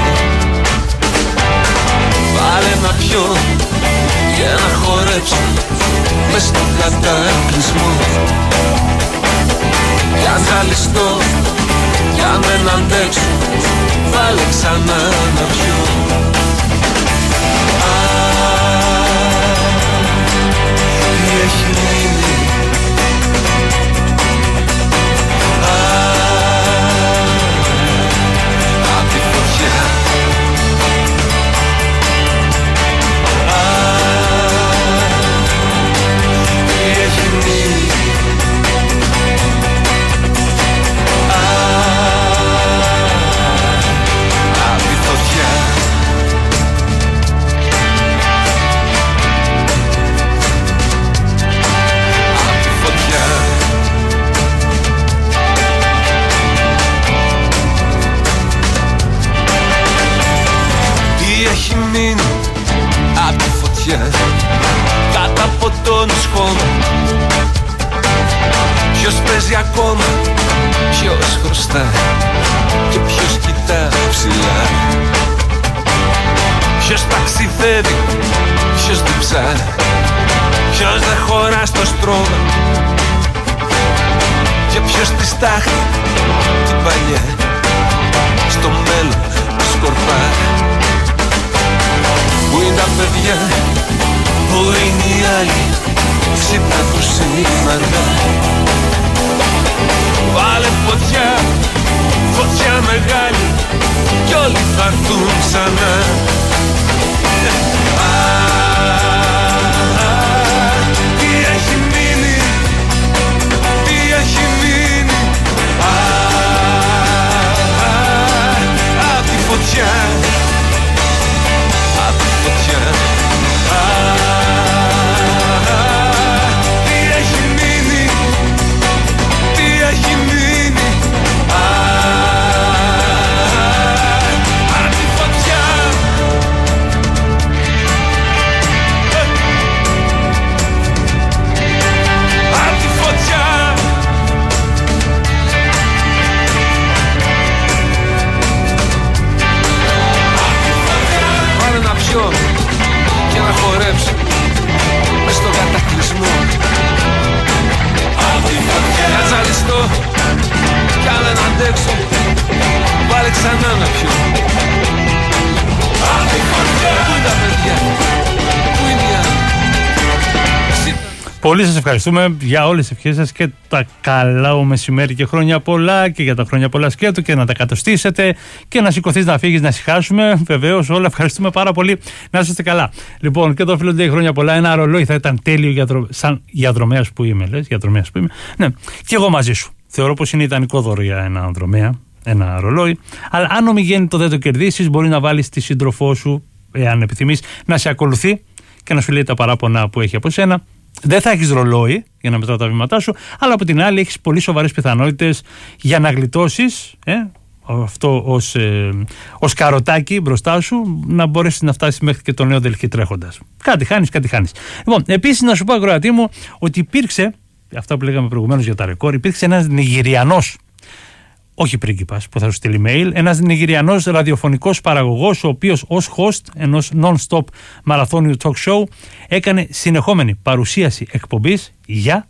Βάλε να πιω και να χορέψω μες στον κατακλυσμό, κι αν ζαλιστώ κι αν δεν αντέξω, βάλε ξανά να πιω. Έχει μείνει απ' τη φωτιά, έχει μείνει απ' τη φωτιά. Έχει μείνει απ' τη φωτιά κάτω από τον σχώμα. Ποιος παίζει ακόμα, ποιος χρωστά και ποιος κοιτά ψηλά. Ποιος ταξιδεύει, ποιος διψά, ποιος δεν χωρά στο στρώμα και ποιος τη στάχτη την παλιά στο μέλλον σκορπά. Πού είναι τα παιδιά, πού είναι οι άλλοι, ξύπνα τους είναι αργά. Βάλε φωτιά, φωτιά μεγάλη κι όλοι θα έρθουν ξανά. Α, α, τι έχει μείνει, τι έχει μείνει, α, α, απ' τη φωτιά. Τι έχει μείνει, τι Πολύ σας ευχαριστούμε για όλες τις ευχές σας και τα καλά ο μεσημέρι και χρόνια πολλά και για τα χρόνια πολλά σκέτο και να τα κατοστήσετε και να σηκωθείς να φύγεις να συχάσουμε. Βεβαίως όλα ευχαριστούμε πάρα πολύ. Να είστε καλά. Λοιπόν, και το φίλο λέει χρόνια πολλά. Ένα ρολόι θα ήταν τέλειο για δρο... σαν διαδρομέας που είμαι. Λες, διαδρομέας που είμαι. Ναι, και εγώ μαζί σου. Θεωρώ πως είναι ιδανικό δώρο για ένα δρομέα, ένα ρολόι. Αλλά αν ομιγέννητο δεν το κερδίσεις, μπορεί να βάλεις τη σύντροφό σου, εάν επιθυμείς, να σε ακολουθεί και να σου λέει τα παράπονα που έχει από σένα. Δεν θα έχεις ρολόι για να μετράω τα βήματά σου, αλλά από την άλλη έχεις πολύ σοβαρές πιθανότητες για να γλιτώσεις ε, αυτό ως, ε, ως καροτάκι μπροστά σου, να μπορέσεις να φτάσεις μέχρι και το Νέο Δελχή τρέχοντας. Κάτι χάνεις, κάτι χάνεις. Λοιπόν, επίσης να σου πω, ακροατή μου, ότι υπήρξε, αυτά που λέγαμε προηγουμένως για τα ρεκόρ, υπήρξε ένας Νιγηριανός, όχι πρίγκιπας που θα σου στείλει mail, ένας Νιγηριανός ραδιοφωνικός παραγωγός, ο οποίος ως host ενός non-stop μαραθώνιου talk show έκανε συνεχόμενη παρουσίαση εκπομπής για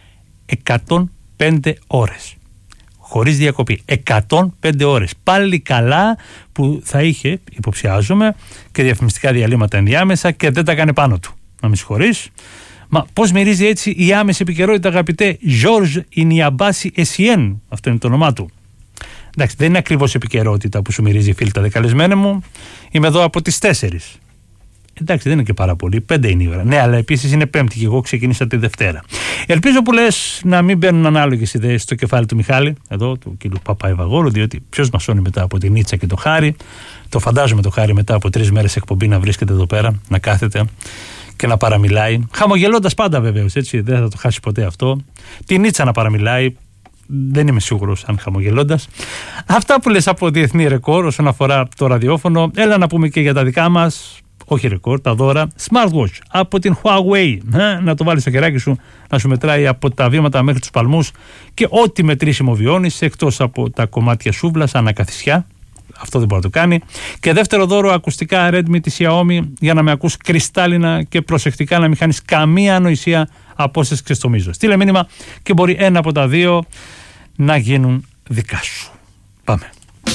εκατόν πέντε ώρες. Χωρίς διακοπή. εκατόν πέντε ώρες. Πάλι καλά που θα είχε, υποψιάζομαι, και διαφημιστικά διαλύματα ενδιάμεσα και δεν τα έκανε πάνω του. Να με συγχωρείς. Μα πώς μυρίζει έτσι η άμεση επικαιρότητα, αγαπητέ Georges Ινιαμπάση Εσιέν, αυτό είναι το όνομά του. Εντάξει, δεν είναι ακριβώς επικαιρότητα που σου μυρίζει, φίλτα δε καλεσμένε μου. Είμαι εδώ από τις τέσσερις. Εντάξει, δεν είναι και πάρα πολύ. Πέντε είναι η ώρα. Ναι, αλλά επίσης είναι Πέμπτη και εγώ ξεκίνησα τη Δευτέρα. Ελπίζω που λες να μην μπαίνουν ανάλογες ιδέες στο κεφάλι του Μιχάλη, εδώ, του κ. Παπαϊβαγόρου, διότι ποιος μασώνει μετά από την Νίτσα και το Χάρη. Το φαντάζομαι το Χάρη μετά από τρεις μέρες εκπομπή να βρίσκεται εδώ πέρα, να κάθεται και να παραμιλάει. Χαμογελώντας πάντα βεβαίως, έτσι, δεν θα το χάσει ποτέ αυτό. Την Νίτσα να παραμιλάει. Δεν είμαι σίγουρος αν χαμογελώντας. Αυτά που λες από διεθνή ρεκόρ όσον αφορά το ραδιόφωνο. Έλα να πούμε και για τα δικά μας, όχι ρεκόρ, τα δώρα. Smartwatch από την Huawei. Να το βάλεις στο χεράκι σου, να σου μετράει από τα βήματα μέχρι τους παλμούς και ό,τι μετρήσιμο βιώνεις, εκτός από τα κομμάτια σούβλας ανακαθισιά. Αυτό δεν μπορεί να το κάνει. Και δεύτερο δώρο, ακουστικά Redmi της Xiaomi για να με ακούς κρυστάλλινα και προσεκτικά, να μην χάνεις καμία ανοησία από όσες ξεστομίζω. Στείλε μήνυμα και μπορεί ένα από τα δύο να γίνουν δικά σου. Πάμε.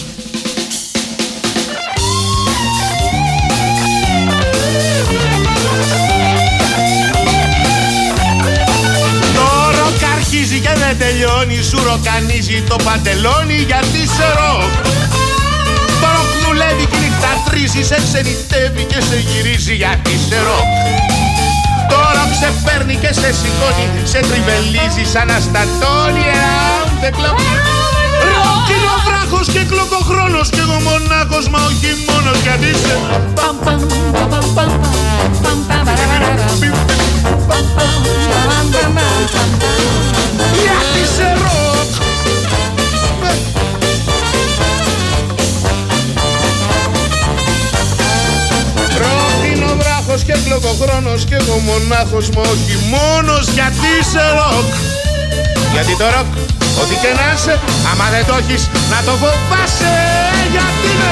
Το ροκ αρχίζει και δεν τελειώνει, σου ροκανίζει το παντελόνι γιατί σε ροκ. Το ροκ δουλεύει και νύχτα τρίζει, σε ξενιτεύει και σε γυρίζει γιατί σε ροκ. Το ροκ σε παίρνει και σε σηκώνει, σε τριβελίζει σαν αστατώνει. Around the clock. Ροκ είναι ο βράχος και κλοκοχρόνος κι εγώ μονάχος, μα όχι μόνος γιατί σε γιατί σε ροκ. Και κλοκοχρόνος κι εγώ μονάχος, μα όχι μόνος γιατί σε ροκ. Γιατί το ροκ, ό,τι και να είσαι, άμα δεν το έχεις να το φοβάσαι. Γιατί ναι.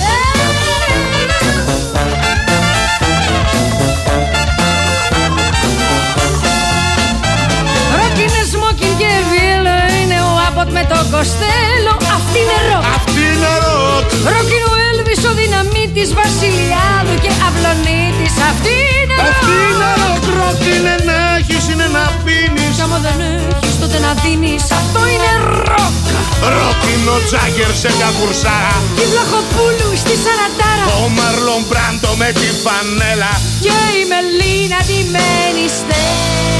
Ροκ είναι smoking και βίλο, είναι ο Άμποτ με το Κοστέλο. Αυτή είναι ροκ. Αυτή είναι ροκ. Ροκ είναι ο Έλβης, ο δυναμίτης, Βασιλιάδου και Αυλονίτης. Αυτή είναι ροκ. Αυτή είναι ροκ. Ροκ είναι να έχεις, είναι να πίνεις. Κι άμα δεν έχεις τότε να δίνεις. Αυτό είναι ροκ. Ροκ είναι ο Τζάγκερ σε καβουρσάρα, η Βλαχοπούλου στη Σαρατάρα, ο Μαρλον Μπράντο με τη φανέλα και η Μελίνα ντυμένη Στέλλα.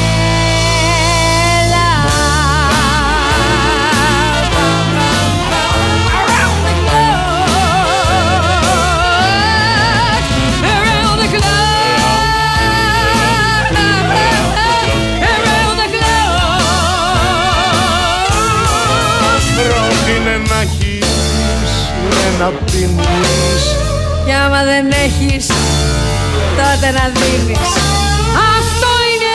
Να πίνεις. Κι άμα δεν έχεις τότε να δίνεις. Αυτό είναι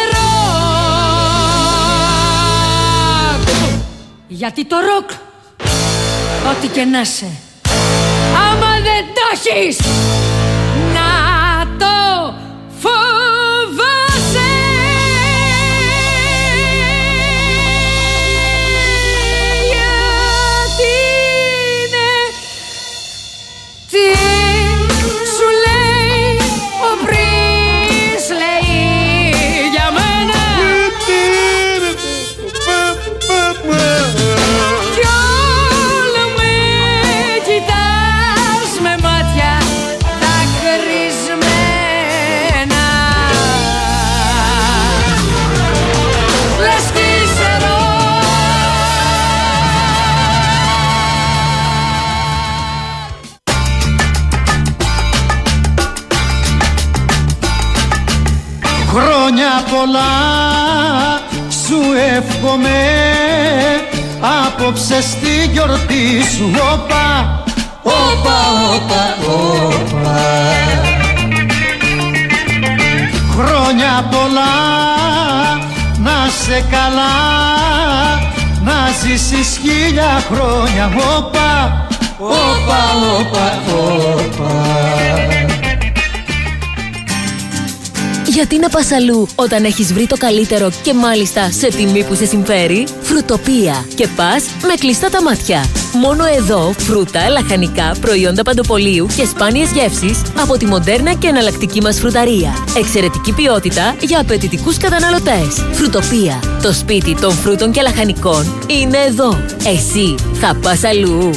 ροκ. Γιατί το ροκ, ό,τι και να σε, άμα δεν το έχεις να το φοβάσαι. Χρόνια πολλά σου εύχομαι, απόψε στη γιορτή σου. Όπα, όπα, όπα, όπα. Χρόνια πολλά, να σε καλά, να ζήσεις χίλια χρόνια. Όπα, όπα, όπα, όπα. Γιατί να πας αλλού όταν έχεις βρει το καλύτερο και μάλιστα σε τιμή που σε συμφέρει? Φρουτοπία. Και πας με κλειστά τα μάτια. Μόνο εδώ φρούτα, λαχανικά, προϊόντα παντοπολίου και σπάνιες γεύσεις από τη μοντέρνα και εναλλακτική μας φρουταρία. Εξαιρετική ποιότητα για απαιτητικούς καταναλωτές. Φρουτοπία. Το σπίτι των φρούτων και λαχανικών είναι εδώ. Εσύ θα πας αλλού?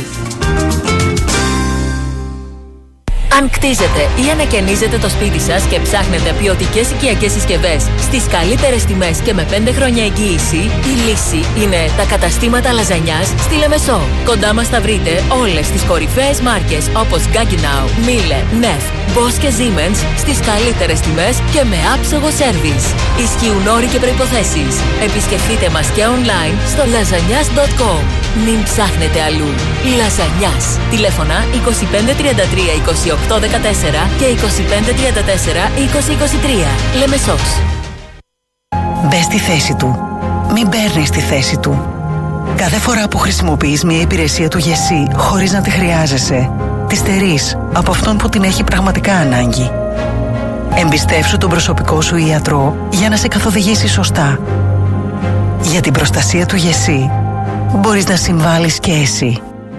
Αν κτίζετε ή ανακαινίζετε το σπίτι σας και ψάχνετε ποιοτικές οικιακές συσκευές στις καλύτερες τιμές και με πέντε χρόνια εγγύηση, η λύση είναι τα καταστήματα λαζανιάς στη Λεμεσό. Κοντά μας θα βρείτε όλες τις κορυφαίες μάρκες όπως Gaggenau, Miele, Neff, Bosch και Siemens στις καλύτερες τιμές και με άψογο σέρβις. Ισχύουν όροι και προϋποθέσεις. Επισκεφτείτε μας και online στο λαζανιάς τελεία κομ. Μην ψάχνετε αλλού. Λαζανιάς. Τηλέφωνα είκοσι πέντε τριάντα τρία είκοσι οκτώ δεκατέσσερα και είκοσι πέντε τριάντα τέσσερα είκοσι είκοσι τρία. Λεμεσός. Μπες στη θέση του. Μην παίρνεις τη θέση του. Κάθε φορά που χρησιμοποιείς μια υπηρεσία του ΓΕΣΥ χωρίς να τη χρειάζεσαι, τη στερείς από αυτόν που την έχει πραγματικά ανάγκη. Εμπιστεύσου τον προσωπικό σου ιατρό για να σε καθοδηγήσει σωστά. Για την προστασία του ΓΕΣΥ μπορείς να συμβάλλεις και εσύ.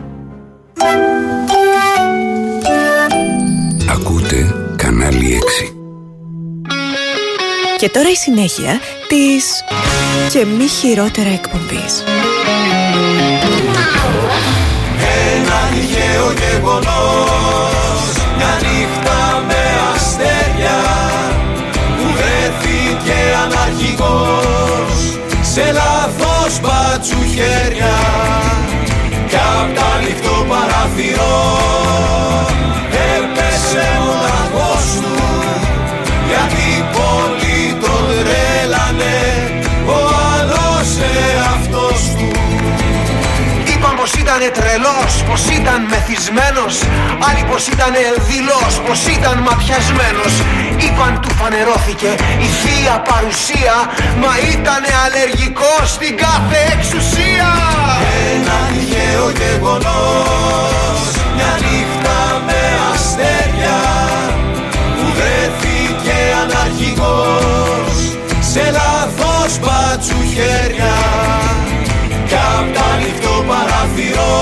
Ακούτε κανάλι έξι. Και τώρα η συνέχεια της και μη χειρότερα εκπομπής. Ένα τυχαίο γεγονός, μια νύχτα με αστέρια, που βρέθηκε αναρχικός σε λάθος μπάτσου χέρια, κι απ' τα ανοιχτό παράθυρο έπεσε μοναχός του, γιατί πολλοί τον τρέλανε, ο άλλος εαυτός του. Είπαν πως ήτανε τρελός, πως ήταν μεθυσμένος, άλλοι πως ήτανε δειλός, πως ήταν ματιασμένος. Είπαν του φανερώθηκε η θεία παρουσία, μα ήτανε αλλεργικός στην κάθε εξουσία. Ένα τυχαίο γεγονός, μια νύχτα με αστέρια, που βρέθηκε αναρχικός σε λάθος μπάτσου χέρια, κι απ' τα ανοιχτό παράθυρο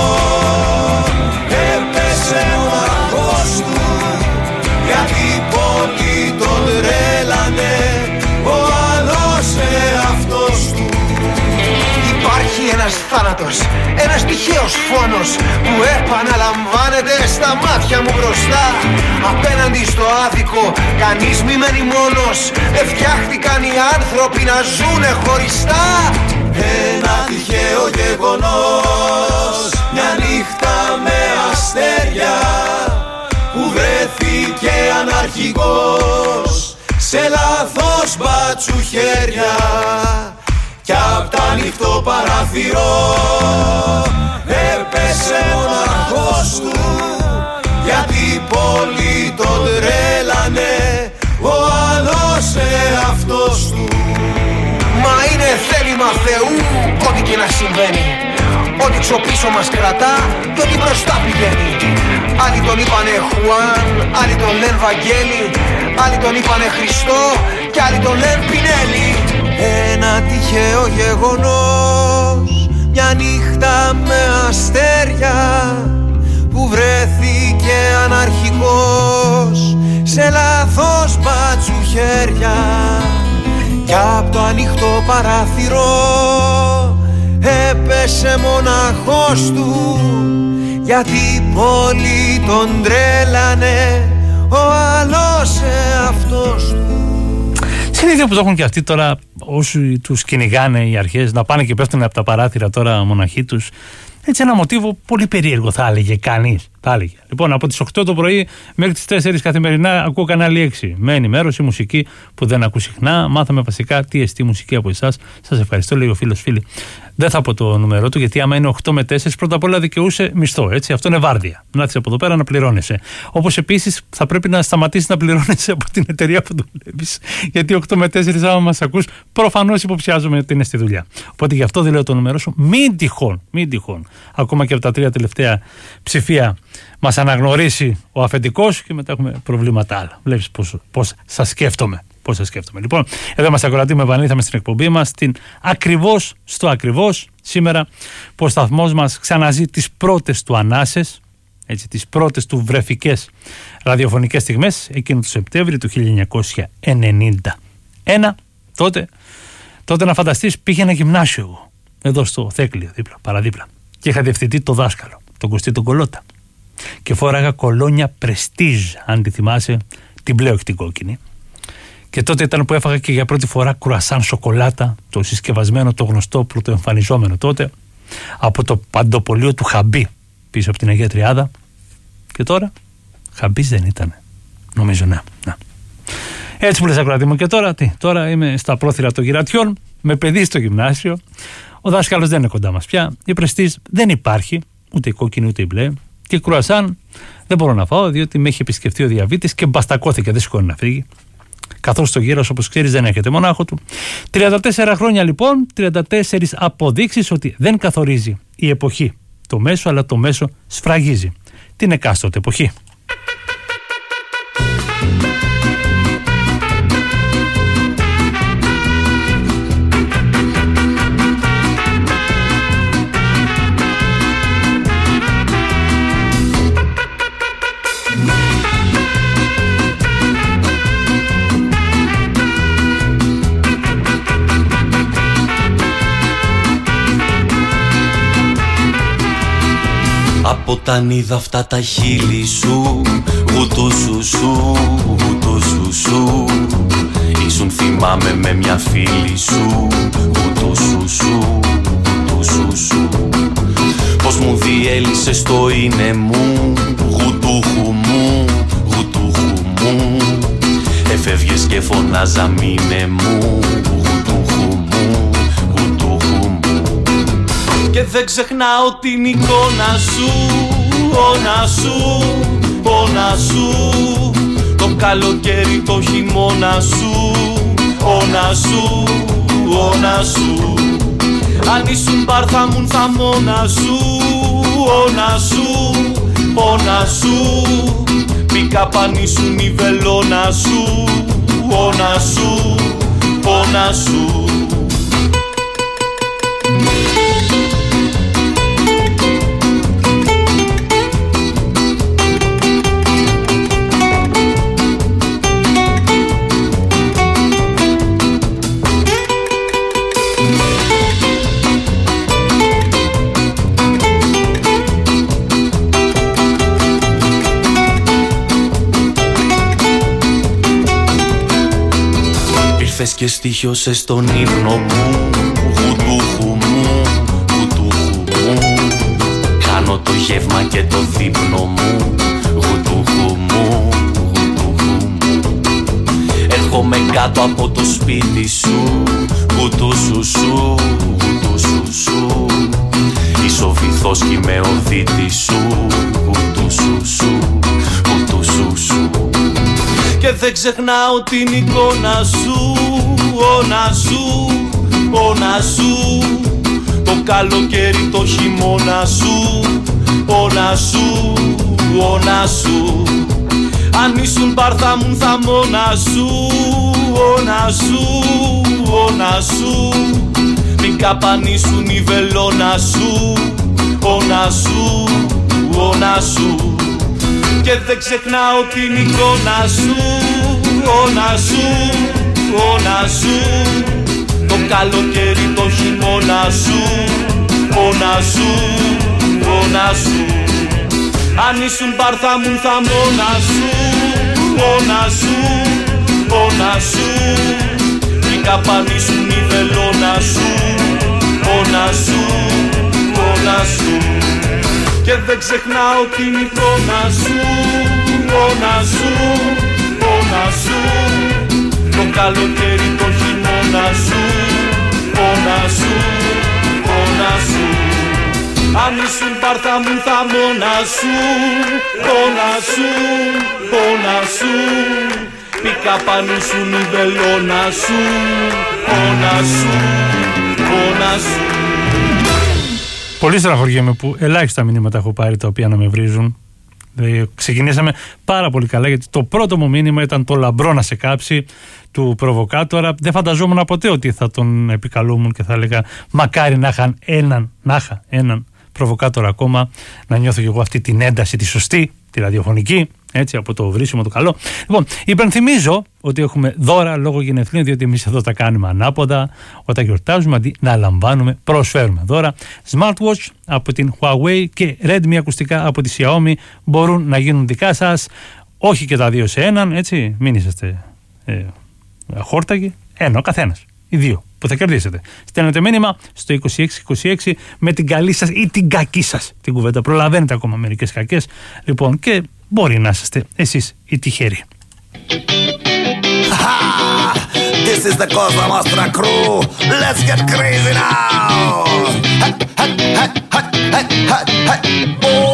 έπεσε ο αρχός του, γιατί πολλοί τον τρέλανε, ο άλλος εαυτός του. Υπάρχει ένας θάνατος, ένας τυχαίος φόνος που επαναλαμβάνεται στα μάτια μου μπροστά. Απέναντι στο άδικο κανείς μη μένει μόνος, δεν φτιάχτηκαν οι άνθρωποι να ζουνε χωριστά. Ένα τυχαίο γεγονός, μια νύχτα με αστέρια, που βρέθηκε αναρχικός σε λάθος μπάτσου χέρια, κι απ' τα ανοιχτό παράθυρο έπεσε μοναχός του, γιατί πολλοί τον τρέλανε, ο άλλος εαυτός του. Μα είναι θέλημα Θεού ό,τι και να συμβαίνει, ό,τι ξοπίσω μας κρατά και ό,τι μπροστά πηγαίνει. Άλλοι τον είπανε Χουάν, άλλοι τον λένε Βαγγέλη, άλλοι τον είπανε Χριστό και άλλοι τον λένε Πινέλη. Ένα τυχαίο γεγονός, μια νύχτα με αστέρια, που βρέθηκε αναρχικός σε λάθος μπάτσου χέρια, κι απ' το ανοιχτό παράθυρο έπεσε μοναχός του, γιατί πολλοί τον τρέλανε, ο άλλος εαυτός του. Συνήθεια που το έχουν και αυτοί τώρα, όσοι τους κυνηγάνε οι αρχές, να πάνε και πέφτουν από τα παράθυρα τώρα μοναχοί τους, Έτσι ένα μοτίβο πολύ περίεργο θα έλεγε κανείς. Θα έλεγε. Λοιπόν, από τις οκτώ το πρωί μέχρι τις τέσσερις καθημερινά ακούω κανάλι έξι. Με ενημέρωση, μουσική που δεν ακούω συχνά. Μάθαμε βασικά τι εστί μουσική από εσάς. Σας ευχαριστώ, λέει ο φίλος φίλη. Δεν θα πω το νούμερο του, γιατί άμα είναι οκτώ με τέσσερα, πρώτα απ' όλα δικαιούσε μισθό. Έτσι. Αυτό είναι βάρδια. Να έρθεις από εδώ πέρα να πληρώνεσαι. Όπως επίσης θα πρέπει να σταματήσεις να πληρώνεσαι από την εταιρεία που δουλεύεις. Γιατί οκτώ με τέσσερα, άμα μας ακούς, προφανώς υποψιάζομαι ότι είναι στη δουλειά. Οπότε γι' αυτό δεν λέω το νούμερο σου. Μην τυχόν, μην τυχόν. Ακόμα και από τα τρία τελευταία ψηφία μας αναγνωρίσει ο αφεντικός και μετά έχουμε προβλήματα άλλα. Βλέπεις πώς, πώς σας σκέφτομαι. Πώς σας σκέφτομαι. Λοιπόν, εδώ είμαστε ακροατοί, με επανήλθαμε στην εκπομπή μας, στην ακριβώς, στο ακριβώς, σήμερα που ο σταθμός μας ξαναζεί τις πρώτες του ανάσες, έτσι, τις πρώτες του βρεφικές ραδιοφωνικές στιγμές, εκείνο το Σεπτέμβριο του χίλια εννιακόσια ενενήντα ένα. Τότε, τότε να φανταστείς, πήγε ένα γυμνάσιο εγώ, εδώ στο Θέκλιο, δίπλα, παραδίπλα, και είχα διευθυντή το δάσκαλο, τον Κωστή τον Κολότα, και φόραγα κολόνια Prestige, αν τη θυμάσαι, την πλέον την κόκκινη. Και τότε ήταν που έφαγα και για πρώτη φορά κρουασάν σοκολάτα, το συσκευασμένο, το γνωστό, πρωτοεμφανιζόμενο τότε, από το παντοπολείο του Χαμπή, πίσω από την Αγία Τριάδα. Και τώρα, Χαμπής δεν ήταν. Νομίζω, ναι. ναι. Έτσι που λες, ακροατή μου, και τώρα τι, τώρα είμαι στα πρόθυρα των Γυρατιών, με παιδί στο γυμνάσιο. Ο δάσκαλος δεν είναι κοντά μας πια. Η Prestige δεν υπάρχει, ούτε η κόκκινη ούτε η μπλε. Και κρουασάν δεν μπορώ να φάω, διότι με έχει επισκεφτεί ο διαβήτης και μπαστακώθηκε, δεν σηκώνει να φύγει. Καθώς το γύρος, όπως ξέρεις, δεν έχετε μονάχο του. τριάντα τέσσερα χρόνια λοιπόν, τριάντα τέσσερις αποδείξεις ότι δεν καθορίζει η εποχή το μέσο, αλλά το μέσο σφραγίζει την εκάστοτε εποχή. Όταν είδα αυτά τα χείλη σου, γουτού σου σου, γουτού σου σου, ήσουν θυμάμαι με μια φίλη σου, γουτού σου σου, γουτού σου σου, πως μου διέλυσες το είναι μου, γουτούχου μου, γουτούχου μου, εφεύγες και φωνάζα μήνε μου, γουτούχου μου, γουτούχου μου. Και δεν ξεχνάω την εικόνα σου, όνα σου, όνα σου, το καλοκαίρι το χειμώνα σου, όνα σου, όνα σου. Αν ήσουν μπαρ θα μουν θα μόνα σου, όνα σου, όνα σου, μπήκα πανί σου η βελόνα σου, όνα σου, όνα σου. Ήρθες και στοιχιώσες στον ύπνο μου, γουτούχου μου, γουτούχου μου. Κάνω το γεύμα και το δείπνο μου, γουτούχου μου, γουτούχου μου. Έρχομαι κάτω από το σπίτι σου, γουτού σου σου, γουτού σου σου. Είσαι ο βυθός κι είμαι ο δίτης σου, γουτού σου σου, γουτού σου σου. Και δεν ξεχνάω την εικόνα σου, όνα σου, όνα σου, το καλοκαίρι το χειμώνα σου, όνα σου, όνα σου. Αν ήσουν μπαρ θα μουν θα μόνα σου, όνα σου, όνα σου, μην καπανίσουν η βελόνα σου, όνα σου, όνα σου. Και δεν ξεχνάω την εικόνα σου, όνα σου, όνα σου, το καλοκαίρι το χειμώνα σου, όνα σου, όνα σου. Αν ήσουν μπαρ θα μουν θα μόνα σου, όνα σου, όνα σου, μην καπανίσουν η βελόνα σου, όνα σου, όνα σου. Και δεν ξεχνάω την εικόνα σου, εικόνα σου, εικόνα σου. Το καλοκαίρι, το χειμώνα σου, εικόνα σου, εικόνα σου. Αν ήσουν πάρτα μου θα μόνα σου, εικόνα σου, εικόνα σου. Πήκα πάνω σου η βελόνα σου, εικόνα σου, εικόνα σου. Πολύ στεναχωριέμαι που ελάχιστα μηνύματα έχω πάρει τα οποία να με βρίζουν. Δηλαδή, ξεκινήσαμε πάρα πολύ καλά, γιατί το πρώτο μου μήνυμα ήταν το λαμπρό να σε κάψει του προβοκάτορα. Δεν φανταζόμουν ποτέ ότι θα τον επικαλούμουν και θα έλεγα μακάρι να είχαν έναν, να είχα έναν προβοκάτορα ακόμα, να νιώθω κι εγώ αυτή την ένταση, τη σωστή, τη ραδιοφωνική, έτσι, από το βρίσιμο το καλό. Λοιπόν, υπενθυμίζω ότι έχουμε δώρα λόγω γενεθλίων, διότι εμείς εδώ τα κάνουμε ανάποδα. Όταν γιορτάζουμε, αντί να λαμβάνουμε, προσφέρουμε δώρα. Smartwatch από την Huawei και Redmi ακουστικά από τη Xiaomi μπορούν να γίνουν δικά σας. Όχι και τα δύο σε έναν, έτσι, μην είσαστε ε, χόρταγοι. Ένα ο καθένας, οι δύο που θα κερδίσετε. Στέλνετε μήνυμα στο είκοσι έξι είκοσι έξι με την καλή σας ή την κακή σας την κουβέντα. Προλαβαίνετε ακόμα μερικές κακές. Λοιπόν, και μπορεί να είσαστε εσείς οι τυχεροί. This is the Cosa Nostra crew. Let's get crazy now. Hey, hey, hey, hey, hey, hey, hey. Oh.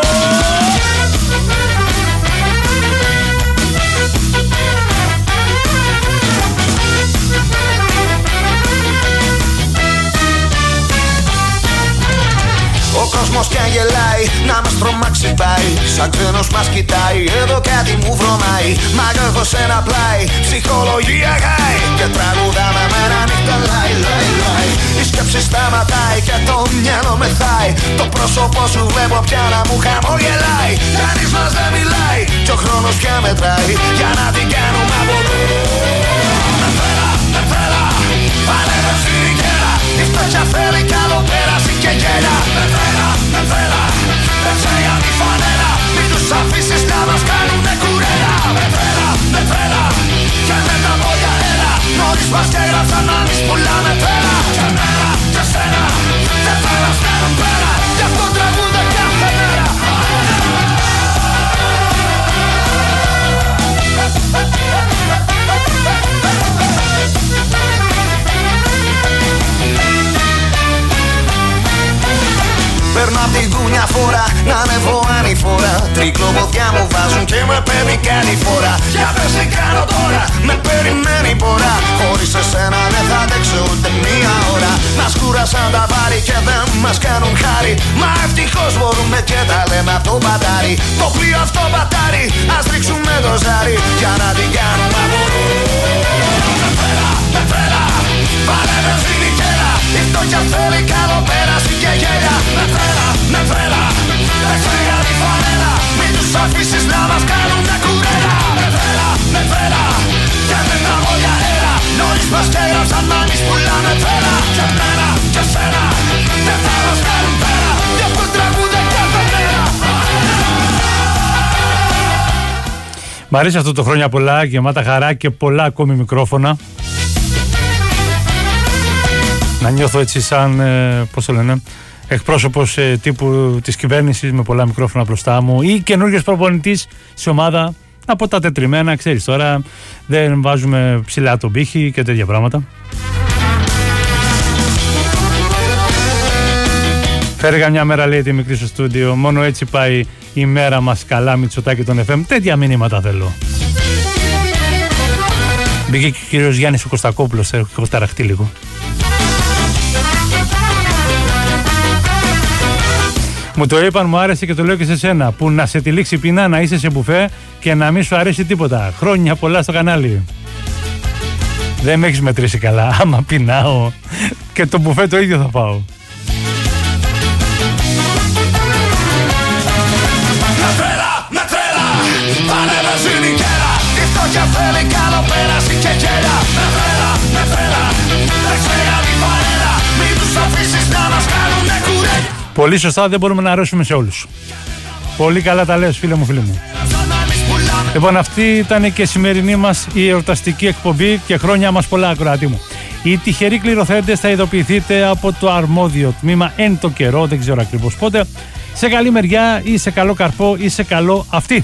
Ο κόσμος πια γελάει, να μας τρομάξει πάει. Σαν ξένος μας κοιτάει, εδώ κάτι μου βρωμάει. Μα κι έχω σε ένα πλάι, ψυχολογία χάει. Και τραγουδάμε με ένα νύχτα λάι, λάι, λάι. Η σκέψη σταματάει και το μυαλό μεθάει. Το πρόσωπό σου βλέπω πια να μου χαμογελάει. Κανείς μας δεν μιλάει, κι ο χρόνος πια μετράει. Για να την κάνουμε από εδώ. Με τρέλα, με τρέλα, πανεύω στην οικέρα. Η φτώχεια θέλει καλό πέραση και γέλια. Με τρέλα, με τρέλα, πέψε για τη φανέλα. Μην τους αφήσεις να μας κάνουνε κουρέλα. Με τρέλα, με τρέλα, και με τα πόδια έλα. Νωρίς μας και γράψαν να μης πουλάμε τρέλα. Και μέρα, και σένα, δεν θα μας κάνουν πέρα. Γι' αυτό τραγούδα κάθε μέρα. Παίρνω απ' την κούνια φορά, να ανεβώ ανηφόρα. Τρικλοποδιά μου βάζουν και με παίρνει καλή φορά. Για πες τι κάνω τώρα, με περιμένει πορά. Χωρίς εσένα δεν θα αντέξω ούτε μία ώρα. Μας κούρασαν τα βάρη και δεν μας κάνουν χάρη. Μα ευτυχώς μπορούμε και τα λέμε απ' το μπατάρι. Το πλοίο αυτό μπατάρι, ας ρίξουμε το ζάρι. Για να την κάνουμε από εδώ. Με τρέλα, με τρέλα, παλεύε στην οικέρα. Η φτώχεια θέλει καλό πέραση και γέλια. Με τρέλα, με τρέλα, παίξε για τη φανέλα. Μην τους αφήσεις να μας κάνουνε κουρέλα. Με τρέλα, με τρέλα, και με τα βόλια έλα. Νωρίς μας και γράψαν να μης πουλάνε τρέλα. Και μένα, και σένα, δεν θα μας κάνουν πέρα. Γι' αυτό τραγούδα κάθε μέρα. Μ' αρέσει αυτό το χρόνια πολλά, γεμάτα χαρά και πολλά ακόμη μικρόφωνα. Να νιώθω έτσι σαν, ε, πώς το λένε, εκπρόσωπος ε, τύπου της κυβέρνησης με πολλά μικρόφωνα μπροστά μου ή καινούργιος προπονητής σε ομάδα από τα τετριμμένα, ξέρεις τώρα, δεν βάζουμε ψηλά τον πύχη και τέτοια πράγματα. Φέρεγα μια μέρα, λέει, τη μικρή στο στούντιο, μόνο έτσι πάει η μέρα μας καλά, Μητσοτάκη των εφ εμ. Τέτοια μηνύματα θέλω. Μπήκε και ο κύριος Γιάννης ο Κωστακόπουλος, έχω ταραχτεί λίγο. Μου το είπαν, μου άρεσε και το λέω και σε σένα. Που να σε τυλίξει πείνα, να είσαι σε μπουφέ και να μην σου αρέσει τίποτα. Χρόνια πολλά στο κανάλι. Δεν με έχεις μετρήσει καλά. Άμα πεινάω και το μπουφέ το ίδιο θα πάω. Με τρέλα, με τρέλα, πανεύε στην οικέρα. Η φτώχεια θέλει καλό πέραση και γέλια. Με τρέλα, με τρέλα, παίξε για τη φανέλα. Μην τους αφήσεις να μας κάνουνε κουρέλια. Πολύ σωστά, δεν μπορούμε να αρέσουμε σε όλους. Πολύ καλά τα λες, φίλε μου, φίλε μου. Λοιπόν, αυτή ήταν και η σημερινή μας η εορταστική εκπομπή και χρόνια μας πολλά, ακροατή μου. Οι τυχεροί κληροθέτες θα ειδοποιηθείτε από το αρμόδιο τμήμα εν το καιρό, δεν ξέρω ακριβώς πότε, σε καλή μεριά ή σε καλό καρπό ή σε καλό αυτή.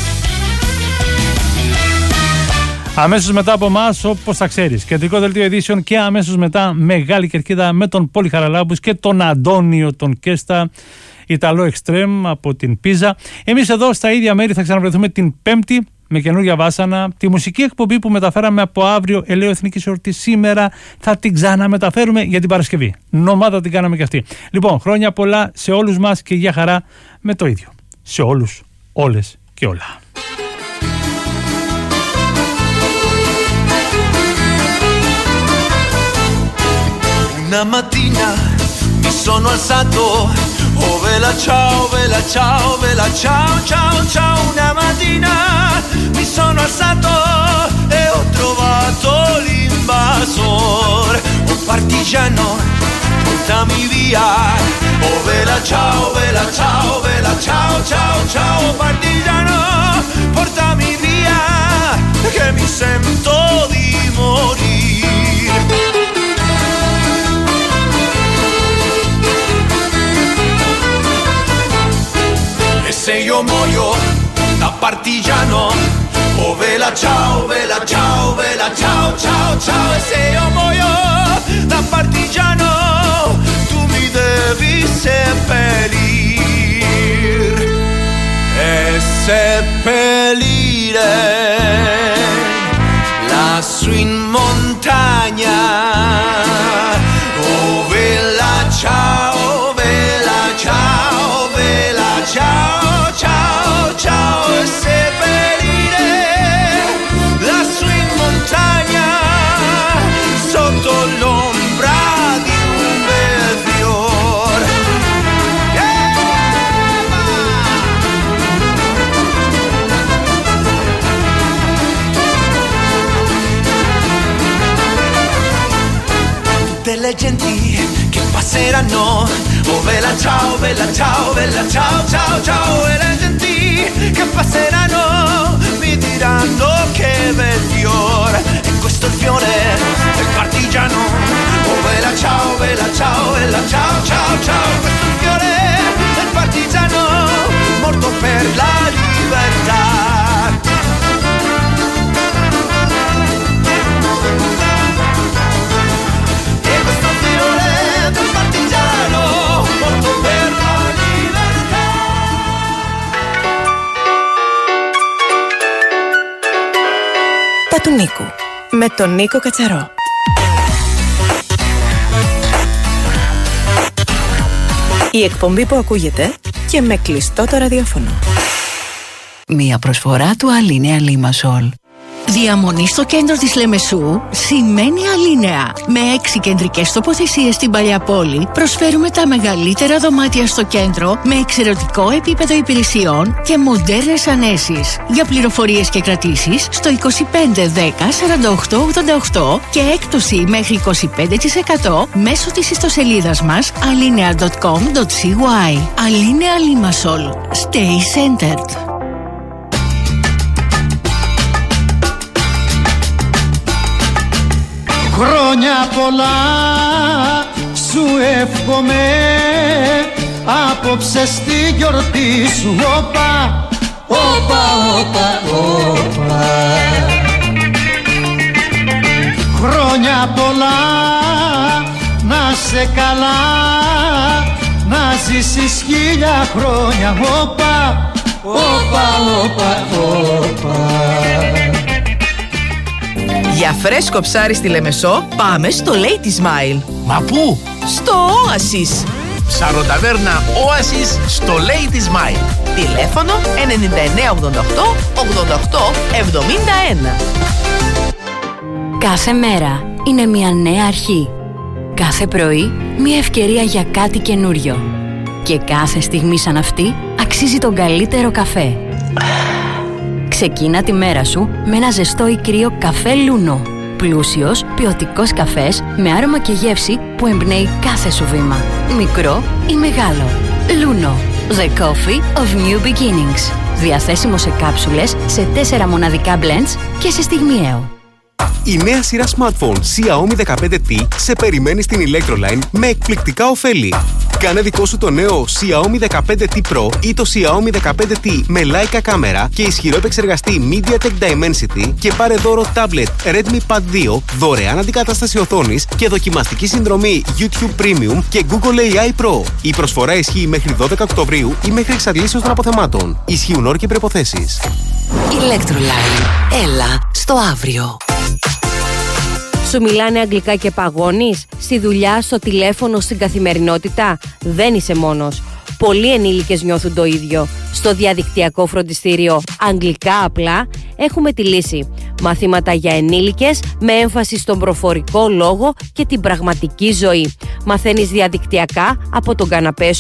Αμέσως μετά από εμάς, όπως θα ξέρεις, κεντρικό δελτίο ειδήσεων και αμέσως μετά Μεγάλη Κερκίδα με τον Πόλη Χαραλάμπους και τον Αντώνιο τον Κέστα, Ιταλό Εξτρέμ από την Πίζα. Εμείς εδώ στα ίδια μέρη θα ξαναβρεθούμε την Πέμπτη με καινούργια βάσανα. Τη μουσική εκπομπή που μεταφέραμε από αύριο, Ελαίο Εθνική Εορτή, σήμερα θα την ξαναμεταφέρουμε για την Παρασκευή. Νομάδα την κάναμε και αυτή. Λοιπόν, χρόνια πολλά σε όλους μας και για χαρά με το ίδιο. Σε όλους, όλες και όλα. Una mattina mi sono alzato, oh vela ciao, vela ciao, vela ciao, ciao, ciao. Una mattina mi sono alzato e ho trovato l'invasor. Oh partigiano, portami via, oh vela ciao, vela ciao, vela ciao, ciao, ciao. Oh partigiano, portami via, che mi sento di morire. E se io muoio da partigiano, oh vela ciao, vela ciao, vela ciao, ciao, ciao. E se io muoio da partigiano, tu mi devi seppellire e seppellire lassù in montagna. Oh vela ciao, vela ciao, vela ciao, ciao, ciao. E seppellire lassù in montagna sotto l'ombra di un bel fiore. Tutte le genti che passeranno, oh vela ciao, vela ciao, vela ciao, ciao, ciao. E le genti che passeranno mi diranno che bel fiore. E questo è il fiore del partigiano, oh vela ciao, vela ciao, vela ciao, ciao, ciao. Questo è il fiore del partigiano morto per la libertà. E questo è il fiore del partigiano morto per la libertà. Τα του Νίκου με τον Νίκο Κατσαρό. Η εκπομπή που ακούγεται και με κλειστό το ραδιόφωνο. Μία προσφορά του Αλίνεα Limassol. Διαμονή στο κέντρο της Λεμεσού σημαίνει Αλίνεα. Με έξι κεντρικές τοποθεσίες στην παλιά πόλη προσφέρουμε τα μεγαλύτερα δωμάτια στο κέντρο με εξαιρετικό επίπεδο υπηρεσιών και μοντέρνες ανέσεις. Για πληροφορίες και κρατήσεις στο είκοσι πέντε δέκα σαράντα οκτώ ογδόντα οκτώ και έκπτωση μέχρι είκοσι πέντε τοις εκατό μέσω της ιστοσελίδας μας alinea τελεία com τελεία cy. Αλίνεα Limassol. Stay centered. Χρόνια πολλά σου εύχομαι, απόψε στη γιορτή σου. Όπα, όπα, όπα, όπα. Χρόνια πολλά, να σε καλά, να ζήσεις χίλια χρόνια. Όπα, όπα, όπα, όπα. Για φρέσκο ψάρι στη Λεμεσό, πάμε στο Lady Smile. Μα πού? Στο Oasis. Ψαροταβέρνα Oasis στο Lady Smile. Τηλέφωνο ενενήντα εννέα ογδόντα οκτώ ογδόντα οκτώ εβδομήντα ένα. Κάθε μέρα είναι μια νέα αρχή. Κάθε πρωί μια ευκαιρία για κάτι καινούριο. Και κάθε στιγμή σαν αυτή αξίζει τον καλύτερο καφέ. Ξεκίνα τη μέρα σου με ένα ζεστό ή κρύο καφέ Λούνο. Πλούσιος, ποιοτικός καφές με άρωμα και γεύση που εμπνέει κάθε σου βήμα. Μικρό ή μεγάλο. Λούνο. The coffee of new beginnings. Διαθέσιμο σε κάψουλες, σε τέσσερα μοναδικά blends και σε στιγμιαίο. Η νέα σειρά smartphone Xiaomi δεκαπέντε τι σε περιμένει στην Electroline με εκπληκτικά ωφέλη. Κάνε δικό σου το νέο Xiaomi δεκαπέντε τι Pro ή το Xiaomi δεκαπέντε τι με Leica κάμερα και ισχυρό επεξεργαστή MediaTek Dimensity και πάρε δώρο tablet Redmi Pad δύο, δωρεάν αντικατάσταση οθόνης και δοκιμαστική συνδρομή YouTube Premium και Google έι άι Pro. Η προσφορά ισχύει μέχρι δώδεκα Οκτωβρίου ή μέχρι εξαντλήσεως των αποθεμάτων. Ισχύουν όροι και προϋποθέσεις. Electroline. Έλα στο αύριο. Σου μιλάνε αγγλικά και παγώνεις? Στη δουλειά, στο τηλέφωνο, στην καθημερινότητα? Δεν είσαι μόνος. Πολλοί ενήλικες νιώθουν το ίδιο. Στο διαδικτυακό φροντιστήριο Αγγλικά Απλά έχουμε τη λύση. Μαθήματα για ενήλικες με έμφαση στον προφορικό λόγο και την πραγματική ζωή. Μαθαίνεις διαδικτυακά από τον καναπέ σου